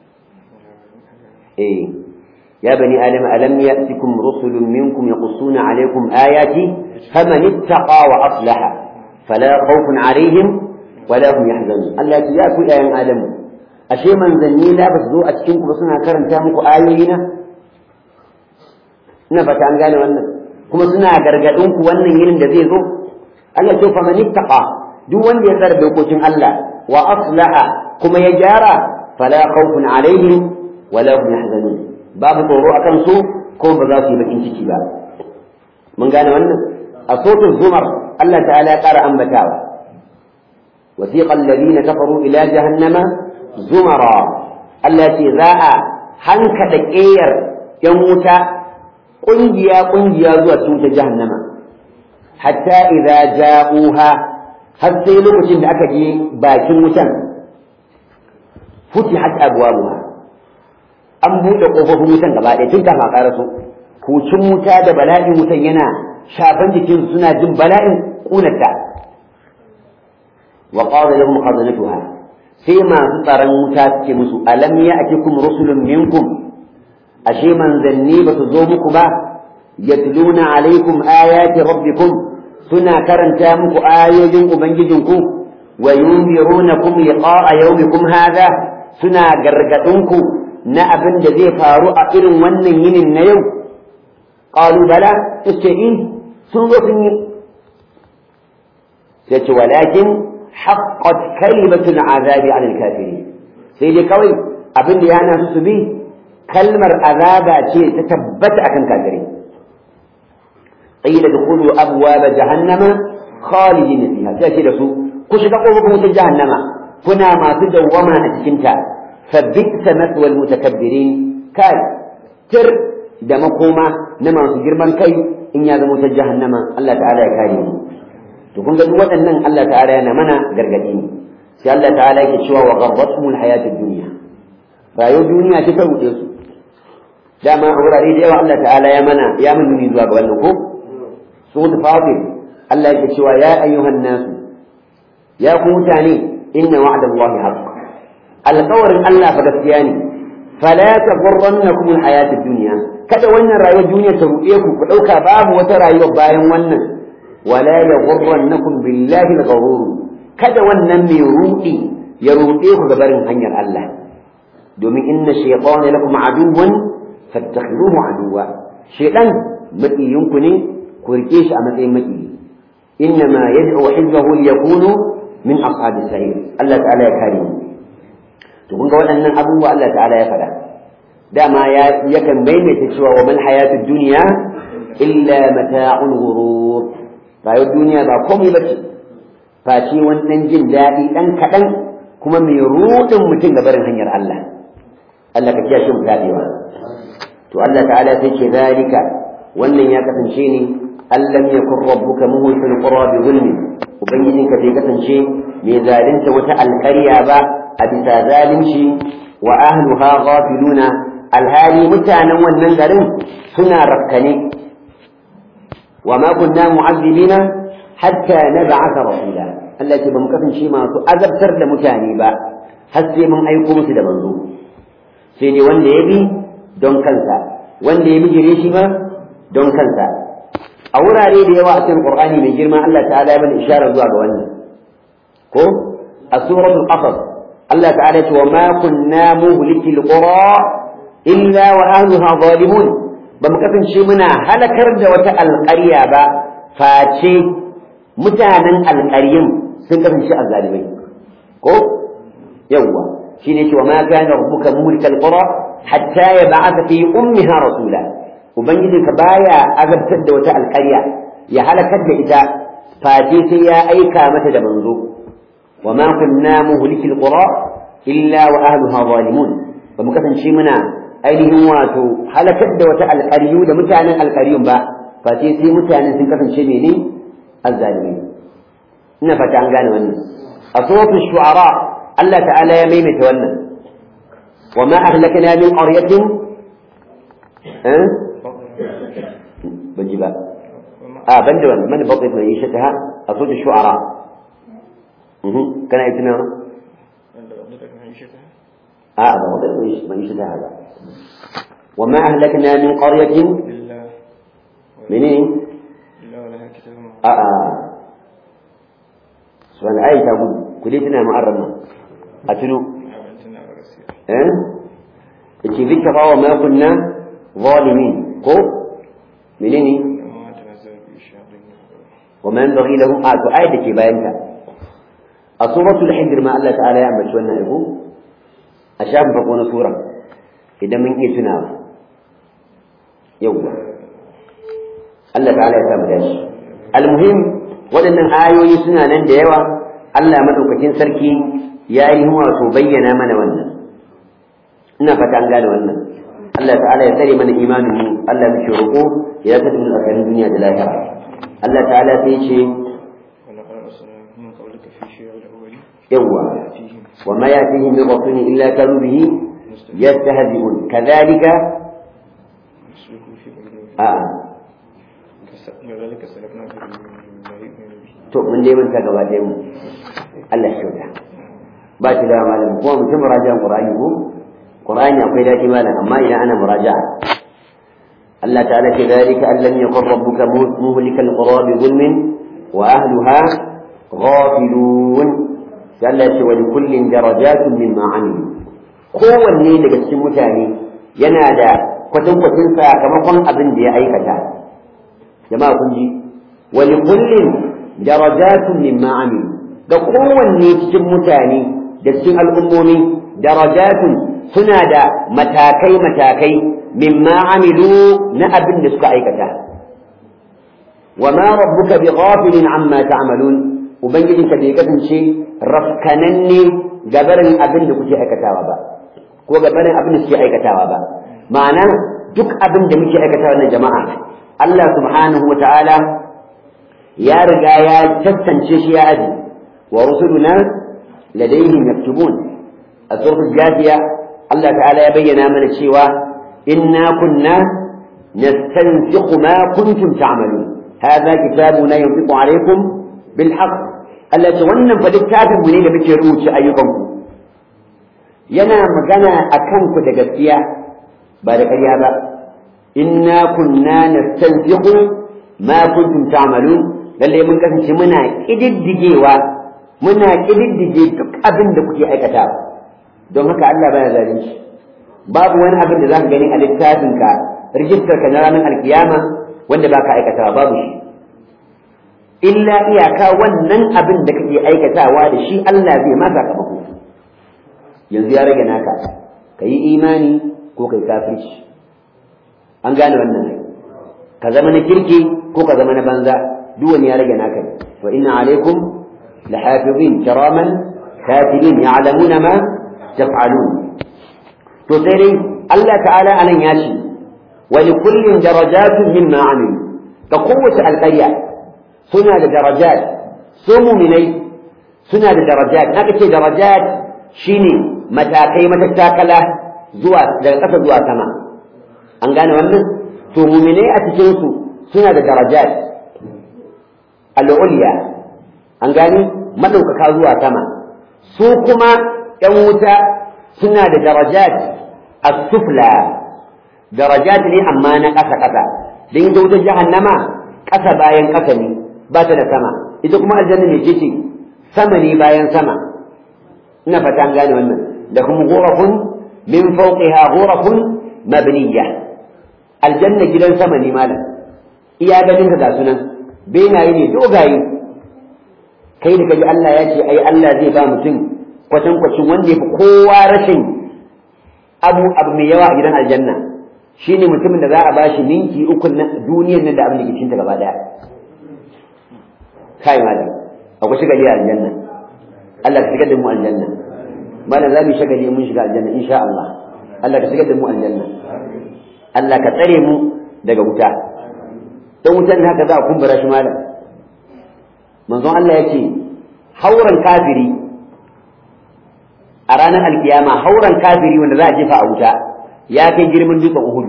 [SPEAKER 1] eh ya bani adama alam ya'tikum rusulun minkum yaqussuna alaykum ayati faman ittaqa wa aslaha fala khawfun alaihim wala hum yahzanun Allah ya ku ayan adamu ashe manzanni na ba su zo a cikin ku suna karanta muku ayoyina ina fata an gane wannan kuma suna gargadin ku wannan yinin da zai zo Allah ya fa man ittaqa duk wanda ya tsara dokokin Allah wa aslaha kuma ya gyara fala khawfun alaihim wala hum yahzanun babu tsoro akan su ko ba za su yi bakin ciki ba mun gane wannan a sautin zumar Allah ta'ala ya ƙara ambatawa wasiqa alladhina kafaru ila jahannama zumara Allah ce za a hanka da ƙeyar ‘yan wuta ƙungiya-ƙungiya zuwa cikin ta jahannama hatta idza ja'uha har sai lokacin da aka je bakin wutan futihat abwabuha an buɗe ƙofofin wutan gaba ɗaya tun kafin a ƙaraso hucin wuta da bala'in wutan yana shafan jikin suna jin bala'in ƙunarta wa qala lahum khazanatuha sai masu tsaron wuta suke musu alam ya'tikum rusulun minkum ashe manzanni ba su zo muku ba yatluna alaikum ayati rabbikum suna karanta muku ayoyin ubangijinku wa yunzirunakum liqa'a yawmikum hadha suna gargadinku na abin da zai faru a irin wannan yinin na yau qalu bala tace sun zo sun yi sai ce walakin haqqat kalimatu al'azabi 'ala al-kafirin sai dai kawai abin da yana su su bi kalmar azaba ce ta tabbata akan kafirai qila dukhulu abwaab jahannama khalidin fiha sai ce da su ku shiga kofofin wutar jahannama kuna masu dawwama a cikin ta fa bi'sa mathwal mutakabbirin kai tir da makoma na masu girman kai in ya zama wutar jahannama Allah ta'ala ya kare mu to kun ga duk waɗannan Allah ta'ala yana mana gargadi ne sai Allah ta'ala yake cewa wa gharratumul hayatud dunya rayuwar duniya ce ta ruɗe su dama a wurare da yawa Allah ta'ala ya mana ya mun nuni zuwa ga wannan ko sura fatir Allah yake cewa ya ayyuhan nasu ya ku mutane inna wa'dallahi haqq alqawrin Allah fa gaskiya ne fala taghurrannakum alhayatud dunya kada wannan rayuwar duniya ta ruɗe ku ku dauka babu wata rayuwa bayan wannan wala yaghurrannakum billahi alghurur kada wannan mai ruɗi ya ruɗe ku ga barin hanyar Allah domin inna shaytana lakum aduwwan fattakhiruhu aduwwa shaytan makiyinku ne ku rike shi a matsayin makiyi innama yad'u hizbahu liyakunu min ashabis sa'ir Allah ta'ala ya kare mu to kun ga waɗannan abubuwa Allah ta'ala ya faɗa dama ya yakan maimaita cewa wa mal hayatud dunya illa mata'ul ghurur rayuwar duniya ba komai bace face wannan jin daɗi ɗan kaɗan kuma mai ruɗin mutum ga barin hanyar Allah Allah ka kiyashe mu daɗewa to Allah ta'ala sai ce zalika wannan ya kasance ne allam yakun rabbuka muhlikal qura bi zulmi ubangijinka bai kasance mai zalunta wata alƙarya ba a bisa zalunci wa ahluha ghafiluna alhali mutanen wannan garin suna rakkane wa ma kunna mu'azzibina hatta nab'atha rasula Allah ce ba mu kasance masu azabtar da mutane ba har sai mun aiko musu da manzo sai dai wanda ya bi don kansa wanda ya bijire shi ma don kansa a wurare da yawa a cikin Qur'ani mai girma Allah ta'ala ya bani isharar zuwa ga wannan ko a suratul qasas Allah ta'ala ce wa ma kunna muhlikil qura illa wa ahliha zalimun ba mu kasance muna halakar da wata alƙarya ba face mutanen alƙaryun sun kasance azzalimai ko yawwa shine cewa ma kana rabbuka muhlikal qura hatta yab'atha fi ummiha rasula ubangijinka baya azabtar da wata alƙarya ya halakar da ita face sai ya aika mata da manzo wa ma kunna muhlikil qura illa wa ahliha zalimun ba mu kasance muna ainihin wato halakar da wata alƙaryu da mutanen alƙaryun ba face sai mutanen sun kasance mene azzalimai ina fata an gane wannan a suratul shu'ara Allah ta'ala ya maimaita wannan wa ma ahlakna min qaryatin eh banji ba a banda wannan man batait mai shataha a suratul shu'ara mhm kana itina a ba batait mai shataha ba wa ma ahlakna min qaryatin منين اه اه سؤال آية تقول كليتنا معرضنا أتنو اه إنتي ذكر وما كنا ظالمين قو منين وما ينبغي له آه آية كي باينتا الصورة الحجر ما الله تعالى يعمل شو أنه يقول أشاب بقونا صورة إذا من إيتنا يوم Allah ta'ala ya samu dashi almuhim waɗannan ayoyi suna nan da yawa Allah madaukakin sarki ya yi wato bayyana mana wannan ina fata an gane wannan Allah ta'ala ya tsare mana imanin mu Allah muke roƙo ya tsare mu a duniya da lahira Allah ta'ala sai ce yawa wa ma yatihim min rasulin illa kanu bihi yastahzi'un kadhalika a to mun dai manta gaba ɗayan mu Allah shi ya ba shi da malam kuma mutum muraja'a Qur'ani ko Qur'ani akwai dadi malam amma idan ana muraja'a Allah ta'ala ke dalika an lam yakun rabbuka muhlikal qura bi zulmin wa ahliha ghafilun Allah ce wa likullin darajatun mimma amilu kowanne daga cikin mutane yana da kwatankwacin sakamakon abin da ya aikata jama'a kun ji wa likullin darajatun mimma amilu ga kowanne cikin mutane da cikin al'ummomi darajatun suna da matakai-matakai mimma amilu na abin da suka aikata wa ma rabbuka bighafilin amma ta'malun ubangijinka bai kasance rafkananne gabarin abin da kuke aikatawa ba ko gabarin abin da suke aikatawa ba ma'ana duk abin da muke aikatawa na jama'a Allah subhanahu wa ta'ala ya riga ya tantance shi ya aji wa rusuluna ladayhim yaktubun a surfin jafiya Allah ta'ala ya bayyana mana cewa inna kunna nastanfiqu ma kuntum ta'malun hadha kitabuna yanfiqu alaykum bil haqq Allah ce wannan fa littafin mu ne da muke rubuce ayyukanku yana magana akan ku da gaskiya ba da ƙarya ba inna kunna nastanfiqu ma kuntum ta'malun lalle mun kasance muna kididdigewa muna kididdige duk abin da kuke aikata don haka Allah baya zalunci babu wani abin da zaka gani a littafin ka rijistar ka na ranar alkiyama wanda baka aikatawa babu shi illa iyaka wannan abin da kake aikatawa da shi Allah zai ma sakamako yanzu ya rage naka kai imani ko kai kafirci an gane wannan ka zama na kirki ko ka zama na banza duk wani ya rage naka ne wa inna alaikum lahafizin kiraman katibin ya'lamuna ma taf'alun to sai dai Allah ta'ala anan ya ce wa likullin darajatun mimma amilu ka kowace alƙarya suna da darajat su mu'minai suna da darajat aka ce darajat shine matakai matattakala zuwa daga ƙasa zuwa sama an gane wannan to mu'minai a cikin su suna da darajat al-ulya an gane madaukaka zuwa sama su kuma ƴan wuta suna da darajat as-sufla darajat ne amma na ƙasa ƙasa dan ita wutar jahannama ƙasa bayan ƙasa ne ba ta da sama ita kuma aljanna ne ce ce sama ne bayan sama ina fata an gane wannan da kuma ghurafun min fawqiha ghurafun mabniyya aljanna gidan sama ne malam iya ganin ka ga sunan benaye ne dogaye kai da kaji Allah ya ce ai Allah zai ba mutum kwatan kwacin wanda yafi kowa rashin abu abu mai yawa a gidan aljanna shine mutumin da za a bashi ninki uku na duniyar nan da abin da ke cikin ta gaba daya kai malam akwai shigali a aljanna Allah ka shigar da mu aljanna malam za mu shagali mun shiga aljanna insha Allah Allah ka shigar da mu aljanna Allah ka tsare mu daga wuta dan wutan haka za a kumbura shi malam manzon Allah ya ce hauran kafiri a ranar alkiyama hauran kafiri wanda za a jefa a wuta ya kai girman dutsen Uhud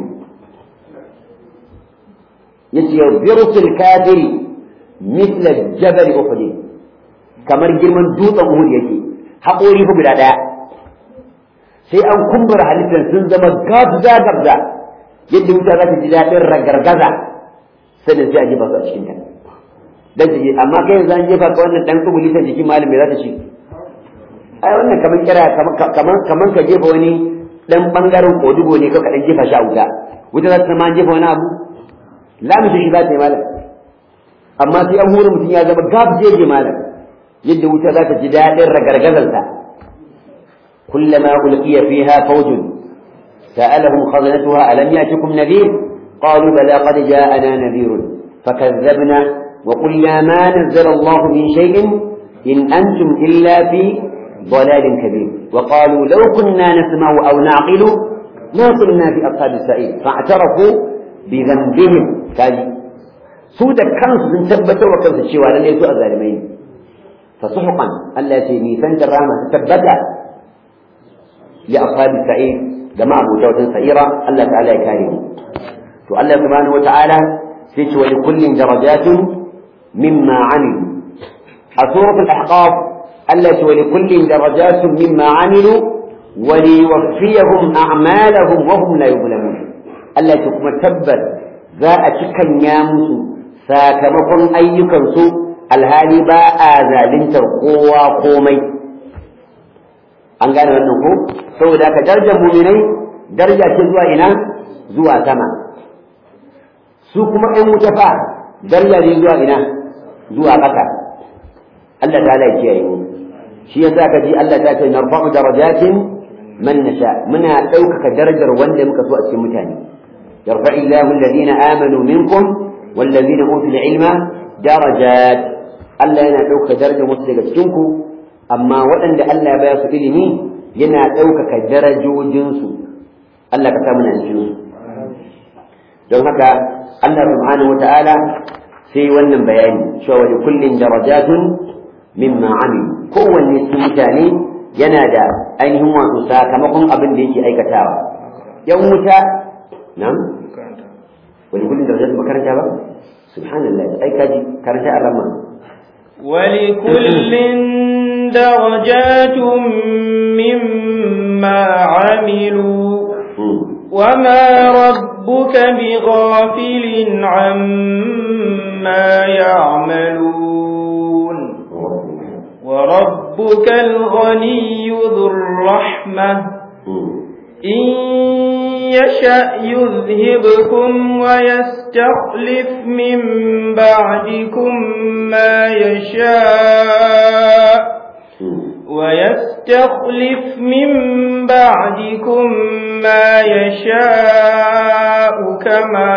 [SPEAKER 1] yace birsul kafiri misla jabal Uhud kamar girman dutsen Uhud yake haƙori fa guda daya sai an kumbura halittar sun zama gabza gabza yadda wuta za ta ji daɗin ragargaza sannan sai a jefa su a cikin ta dan jiki amma kai yanzu an jefa ka wannan dan kubuli ta jikin malami za ta ci ai wannan kaman kira kaman kaman ka jefa wani dan bangaren kodugo ne ka dan jefa shi a wuta wuta za ta ma jefa wani abu lamu shi za ta yi malam amma sai an hura mutum ya zama gabjeje malam yadda wuta za ta ji daɗin ragargazarta kullama ulqiya fiha fawjun sa'alahum khazanatuha alam ya'tikum nadhir qalu bala qad ja'ana nadhirun fakadhabna wa qulna ma nazzala Allah min shay'in in antum illa fi dalalin kabir wa qalu law kunna nasma'u aw na'qilu ma kunna fi ashabis sa'ir fa'tarafu bi dhanbihim kaji su da kansu sun tabbatar wa kansu cewa lallai su azzalimai ne fasuhqan Allah ya ce ni san rama tabbata ya ashabi sa'ir da ma abu tawtin sa'ira Allah ta'ala ya kare mu to Allah subhanahu wata'ala sai ce wa kullin darajatun mimma amilu a suratul ahqaf Allah ce wani kullin darajatun mimma amilu wa liwaffiyahum a'malahum wa hum la yuzlamun Allah ce kuma tabbas za a cikanya musu sakamakon ayyukansu alhali ba a zalintar kowa komai an gane wannan ko saboda ka darajar mu'minai daraja ce zuwa ina zuwa sama su kuma ɗan wuta fa daraja ne zuwa ina zuwa ƙasa Allah ta ya kiyaye mu shi yasa ka ji Allah ta ce narfa'u darajatin man nasha muna ɗaukaka darajar wanda muka so a cikin mutane yarfa'u Allahu alladhina amanu minkum walladhina utul ilma darajat Allah yana ɗaukaka darajar wasu daga cikin ku amma waɗanda Allah ya ba su ilimi yana ɗaukaka darajojinsu Allah ka sa muna cikin su don haka Allah subhanahu wata'ala sai wannan bayani cewa li kullin darajatun mimma amil kowanne cikin mutane yana da ainihin wato sakamakon abin da yake aikatawa yan wuta nan wani kullin darajatun makaranta ba subhanallah ai kaji karanta arama
[SPEAKER 2] ولكل درجات مما عملوا وما ربك بغافل عما يعملون وربك الغني ذو الرحمة إن يشأ يذهبكم ويستخلف من بعدكم ما يشاء ويستخلف من بعدكم ما يشاء كما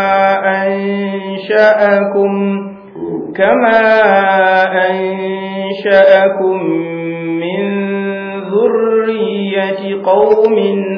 [SPEAKER 2] أنشأكم كما أنشأكم من ذرية قوم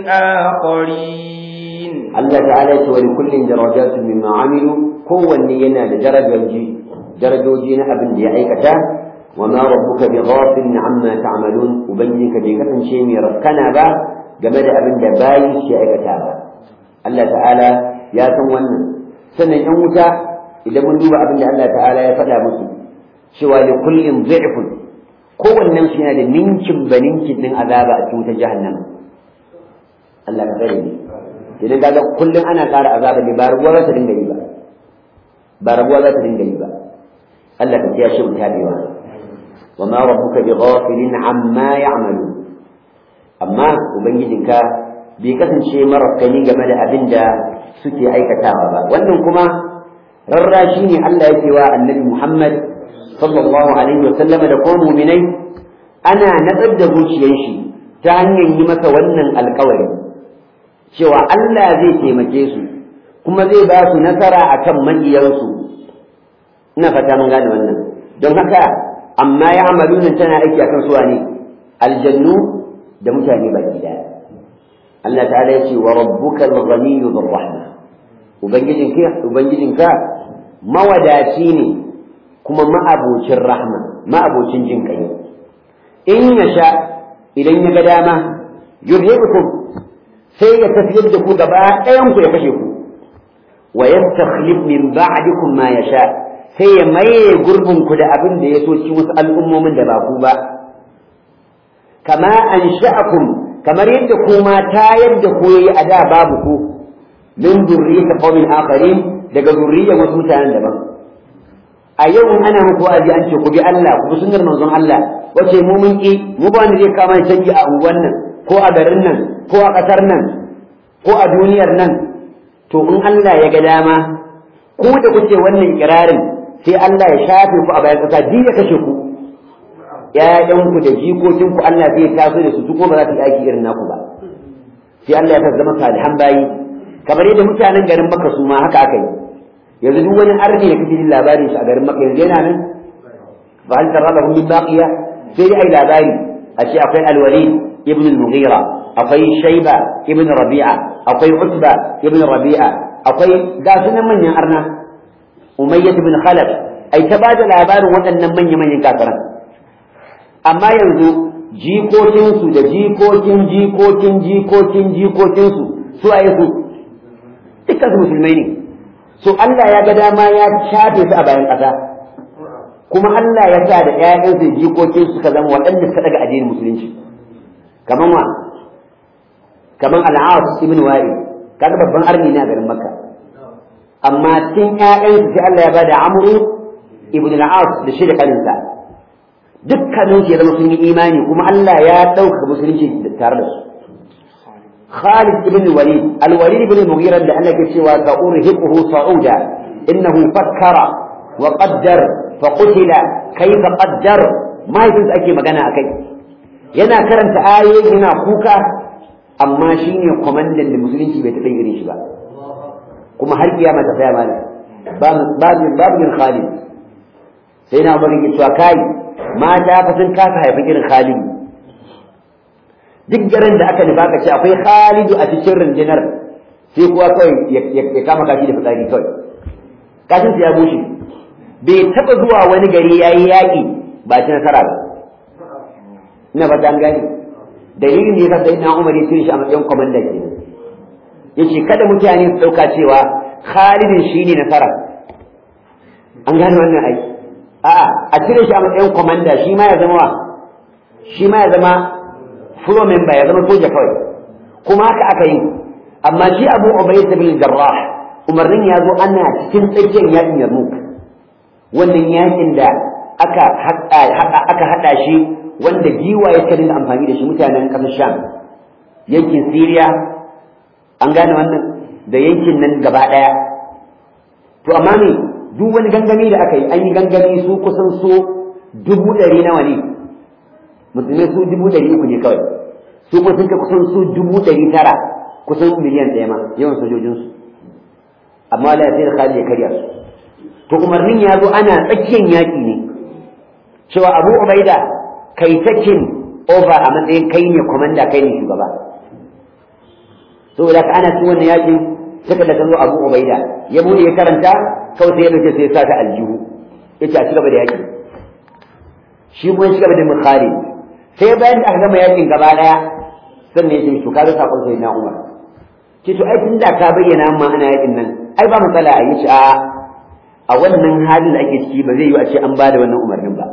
[SPEAKER 2] آخرين
[SPEAKER 1] الله تعالى ولكل درجات مما عملوا قوة نينا لدرجة درجوجين أبن لأيكتا وما ربك بغافل عما تعملون وبينك بكثن شيء رفكنا با جمد أبن دباي شيء كتابا الله تعالى يا سنوان سنة يموتا إذا من دوب أبن الله تعالى يفعل مسلم شوى لكل ضعف قوة النمس هذا منكم بننكم من عذاب أتوت جهنم الله كفرني إذا قال كل أنا قال عذاب اللي باربوا لا تدين قريبا باربوا لا تدين قريبا الله كفيا شيء تابعوا وما ربك بغافل عما يعملون أما وبنجدك بكثن شيء مرقني جمال أبندا سكي أي كتابة وأنكما رراشيني الله يتوى النبي محمد صلى الله عليه وسلم لقوم مني أنا نبدأ بوشيشي تعني يمك ونن القول شوى الله زي تيمكيسو كما زي باسو نسرى أكم من يوسو نفتا من قال ونن دون هكا amma ya amalu nan tana aiki akan suwa ne aljannu da mutane baki daya Allah ta'ala ya ce wa rabbukal ghaniyyu dhur rahma ubangijinka ubangijinka mawadaci ne kuma ma'abocin rahma ma'abocin jin kai in yasha idan ya ga dama yurhibukum sai ya tafiyar da ku gaba ɗayan ku ya kashe ku wa yastakhlif min ba'dikum ma yasha sai ya maye gurbinku da abin da ya so cikin wasu al'ummomin da ba ku ba kama an sha'akum kamar yadda kuma ta yadda ku yayi a da babu ku min zurriyyati qaumin akharin daga zurriyyar wasu mutanen daban a yau ana muku wa'azi an ce ku bi Allah ku bi sunnar manzon Allah wace mu mun ki mu ba wanda zai kama canji a unguwan nan ko a garin nan ko a ƙasar nan ko a duniyar nan to in Allah ya ga dama ku da kuke wannan ikirarin sai Allah ya shafe ku a bayan ƙasa ji ya kashe ku ƴaƴanku da jikokinku Allah zai taso da su su ko ba za su yi aiki irin naku ba sai Allah ya zama salihan bayi kamar yadda mutanen garin Makka su ma haka aka yi yanzu duk wani arni da kake jin labarin shi a garin Makka yanzu yana nan fa hal tara lahum min baqiya sai dai ai labari a ce akwai al-Walid ibn al-Mughira akwai Shayba ibn Rabi'a akwai Utba ibn Rabi'a akwai ga sunan manyan arna Umayyah ibn Khalaf ai ta bada labarin waɗannan manyan manyan kafiran amma yanzu jikokinsu da jikokin jikokin jikokin jikokinsu su a su dukkan su musulmai ne so Allah ya ga dama ya shafe su a bayan ƙasa kuma Allah ya sa da ƴaƴansu jikokin suka zama waɗanda suka daga addinin musulunci kaman wa kaman al-As ibn Wa'il kaga babban arni ne a garin Makka amma cikin ƴaƴansu sai Allah ya bada Amr ibn al-As da shi da kaninsa dukkanin su ya zama sun yi imani kuma Allah ya ɗaukaka musulunci tare da su Khalid ibn Walid al-Walid ibn Mughira da Allah ke cewa ka urhiquhu sa'uda innahu fakkara wa qaddar fa qutila kayfa qaddar ma yanzu ake magana akai yana karanta ayoyi yana kuka amma shine komandan da musulunci bai taɓa irin shi ba kuma har kiyama ta tsaya mana babu babu Khalid sai na bari ki cewa kai mata fa sun kasa haifi irin Khalid duk garin da aka nufa ka ce akwai Khalidu a cikin rundunar sai kuwa kawai ya kama kashi da fitsari kawai kashin ya bushe bai taba zuwa wani gari yayi yaki ba ci nasara ba ina ba dan gani dalilin da yasa sayyidina Umar ya tsiri shi a matsayin komanda ke yace kada mutane su dauka cewa Khalidin shine nasara an gane wannan ai a'a a cire shi a matsayin komanda shi ma ya zama wa shi ma ya zama full member ya zama soja kawai kuma haka aka yi amma shi Abu Ubaydah bin Jarrah umarnin ya zo ana cikin tsakiyar yakin Yarmouk wannan yakin da aka aka hada shi wanda giwa ya kare amfani da shi mutanen kasar Sham yankin Syria an gane wannan da yankin nan gaba daya to amma ne duk wani gangami da aka yi an yi gangami su kusan so dubu ɗari nawa ne musulmai su dubu ɗari uku ne kawai su kuma sun kai kusan su dubu ɗari tara kusan miliyan ɗaya ma yawan sojojinsu amma Allah ya sai da Khalid ya karya su to umarnin ya zo ana tsakiyar yaƙi ne cewa Abu Ubaida kai takin over a matsayin kai ne komanda kai ne shugaba saboda ka ana cikin wannan yaƙin suka da zo Abu Ubaida ya bude ya karanta kawai sai ya dace sai ya sa ta aljihu yace a cigaba da yaƙi shi kuma ya cigaba da Khalid sai bayan da aka gama yaƙin gaba daya sannan ya ce to kaga sakon sai na Umar ce to ai tunda ka bayyana ma ana yaƙin nan ai ba matsala a yi ci a a wannan halin da ake ciki ba zai yi a ce an ba da wannan umarnin ba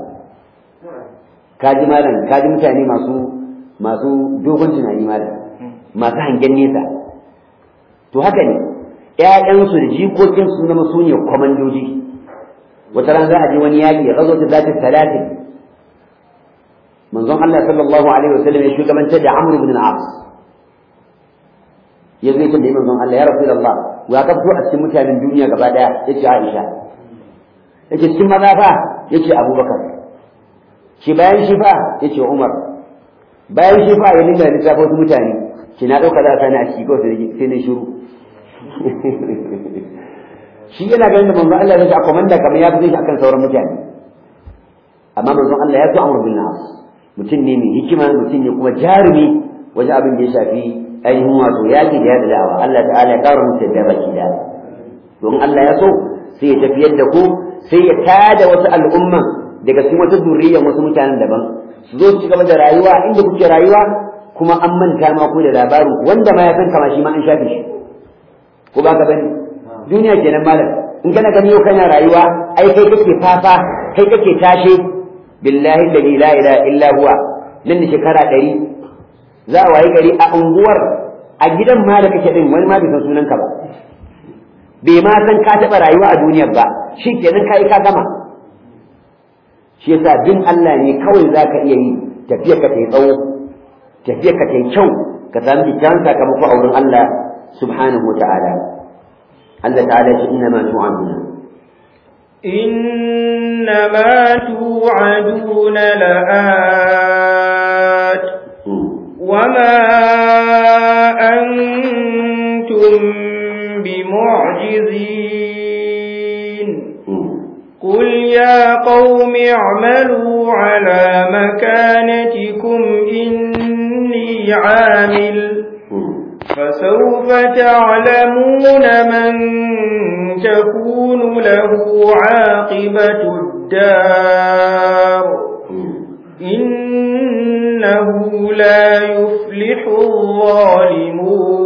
[SPEAKER 1] kaji malam kaji mutane masu masu dogon tunani malam masu hangen nesa to haka ne ƴaƴansu da jikokin sun zama su ne kwamandoji wata ran za a je wani yaƙi ya gazo ta zata talatin manzon Allah sallallahu alaihi wasallam ya shugabantar da Amr ibn al-As ya zai tambayi manzon Allah ya Rasulullah wa ka fito a cikin mutanen duniya gaba daya yace Aisha yace cikin maza fa yace Abubakar shi bayan shi fa yace Umar bayan shi fa ya dinga lissafo wasu mutane shi na dauka za ka ni a ciki ko sai ne shiru shi yana ganin da manzon Allah ya ce a komanda kamar ya fi shi akan sauran mutane amma manzon Allah ya so Amr ibn al-As mutum ne mai hikima mutum ne kuma jarumi wajen abin da ya shafi ainihin wato yaƙi da yaɗa da'awa Allah ta'ala ya ƙara musu da baki da don Allah ya so sai ya tafiyar da ku sai ya tada wasu al'umma daga cikin wata zuriyar wasu mutanen daban su zo su gaba da rayuwa inda kuke rayuwa kuma an manta ma ku da labarin wanda ma ya san kama shi ma an shafe shi ko ba ka bane duniya kenan malam in kana gani yau kana rayuwa ai kai kake fafa kai kake tashe billahi alladhi la ilaha illa huwa nan da shekara ɗari za a wayi gari a unguwar a gidan ma da kake din wani ma bai san sunanka ba bai ma san ka taɓa rayuwa a duniyar ba shi kenan kai ka gama shi yasa bin Allah ne kawai za ka iya yi tafiyar ka tai tsawo tafiyar ka tai kyau ka samu kyakkyawan sakamako a wurin Allah subhanahu wa ta'ala Allah ta'ala ya ce inna ma tu'aduna
[SPEAKER 2] إنما توعدون لآت وما أنتم بمعجزين قل يا قوم اعملوا على مكانتكم إني عامل فسوف تعلمون من تكون له عاقبة الدار إنه لا يفلح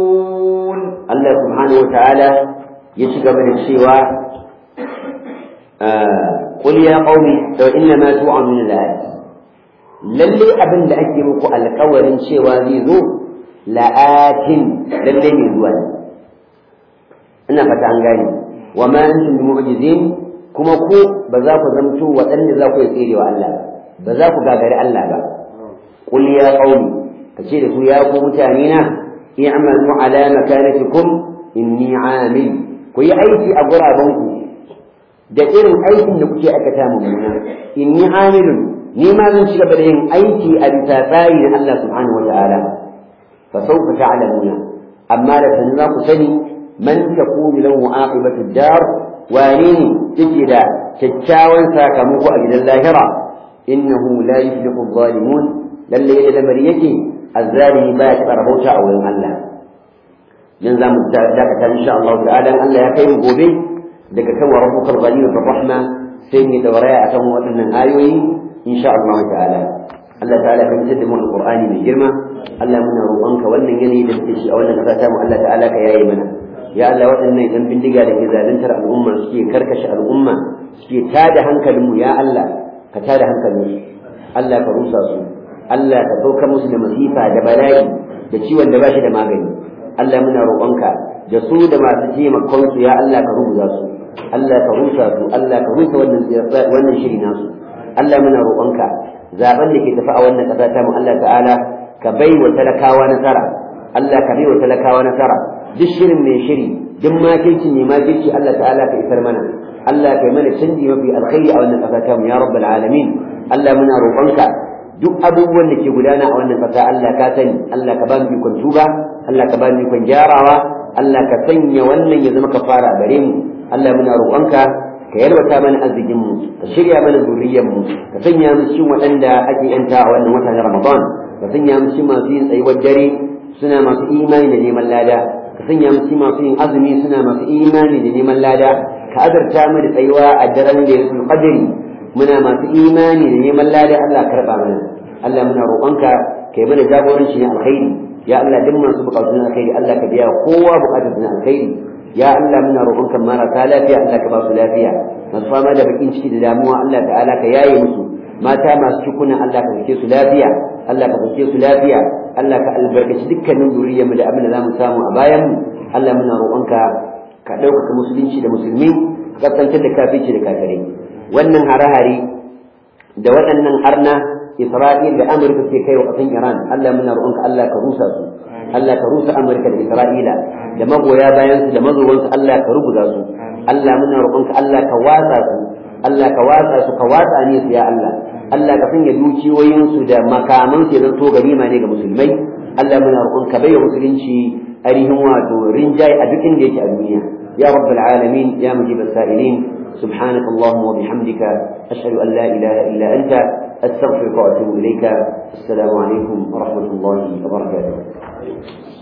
[SPEAKER 2] الظالمون
[SPEAKER 1] الله سبحانه وتعالى يشغب الشيوى qul ya qaumi wa inna ma tu'aminu la'at lalle abin da ake muku alƙawarin cewa zai zo la'atin lalle ne zuwa ina fata an gane wa ma antum bimu'jizin kuma ku ba za ku zamto waɗanda za ku yi tserewa Allah ba za ku gagari Allah ba qul ya qaumi kace da su ya ku mutane na i'malu ala makanatikum inni 'amil ku yi aiki a gurabanku da irin aikin da kuke aikata mummuna inni 'amilun ni ma zan ci gaba da yin aiki a bisa tsari na Allah subhanahu wa ta'ala fa sawfa ta'lamuna amma da sanin za ku sani man takunu lahu aqibatu dar wane ne yake da kyakkyawan sakamako a gidan lahira innahu la yuflihu adh-dhalimun lalle da lamari yake azzalimi ba ya taɓa rabauta a wurin Allah dan za mu dakata insha Allah ta'ala Allah ya kai mu gobe daga kan wa rabbukal ghaniyyur rahma sai mu dauraya akan waɗannan ayoyi insha Allah ta'ala Allah ta'ala kan jidda mu alqur'ani mai girma Allah muna roƙonka wannan yanayi da muke shi a wannan ƙasa ta mu Allah ta'ala ka yaye mana ya Allah waɗannan ɗan bindiga da ke zaluntar al'umma suke karkashe al'umma suke tada hankalinmu ya Allah ka tada hankalinsu Allah ka rusa su Allah ka sauka musu da masifa da bala'i da ciwon da ba shi da magani Allah muna roƙonka da su da masu taimakon su ya Allah ka rubuta su Allah ka rusa su Allah ka rusa wannan wannan shiri nasu Allah muna roƙonka zaben da ke tafi a wannan ƙasa ta mu Allah ta'ala ka bai wa talakawa nasara Allah ka bai wa talakawa nasara duk shirin mai shiri duk makirci ne makirci Allah ta'ala ka isar mana Allah ka yi mana canji mafi alkhairi a wannan ƙasa ta mu ya rabbal alamin Allah muna roƙonka duk abubuwan da ke gudana a wannan ƙasa Allah ka sani Allah ka ba mu ikon tuba Allah ka ba mu ikon gyarawa Allah ka sanya wannan ya zama kafara a gare mu Allah muna roƙonka ka yalwata mana arzikin mu ka shirya mana zuriyar mu ka sanya mu cikin waɗanda ake yanta a wannan wata na Ramadan ka sanya mu cikin masu yin tsayuwar dare suna masu imani da neman lada ka sanya mu cikin masu yin azumi suna masu imani da neman lada ka azarta mu da tsayuwa a daren da yasul qadri muna masu imani da neman lada Allah karba mana Allah muna roƙonka kai mana jagoranci na alkhairi ya Allah duk masu buƙatun alkhairi Allah ka biya kowa buƙatun na alkhairi ya Allah muna roƙonka marasa lafiya Allah ka ba su lafiya masu fama da bakin ciki da damuwa Allah ta'ala ka yaye musu mata masu cikuna Allah ka sake su lafiya Allah ka sake su lafiya Allah ka albarkaci dukkanin zuriyarmu da abin da zamu samu a bayan mu Allah muna roƙonka ka ɗaukaka musulunci da musulmi ka kasance da kafirci da kafirai wannan hare-hare da waɗannan arna Isra'il da Amurka ke kai wa ƙasan Iran Allah muna roƙonka Allah ka rusa su Allah ka rusa Amurka da Isra'ila da magoya bayan su da mazowan su Allah ka rubuta su Allah muna roƙonka Allah ka watsa su Allah ka watsa su ka watsa ne su ya Allah Allah ka sanya dukiyoyin su da makaman su zan to ganima ne ga musulmai Allah muna roƙonka bai wa musulunci arihin wato rinjaye a duk inda yake a duniya ya rabbal alamin ya mujib as-sa'ilin سبحانك اللهم وبحمدك أشهد أن لا إله إلا أنت أستغفرك وأتوب إليك السلام عليكم ورحمة الله وبركاته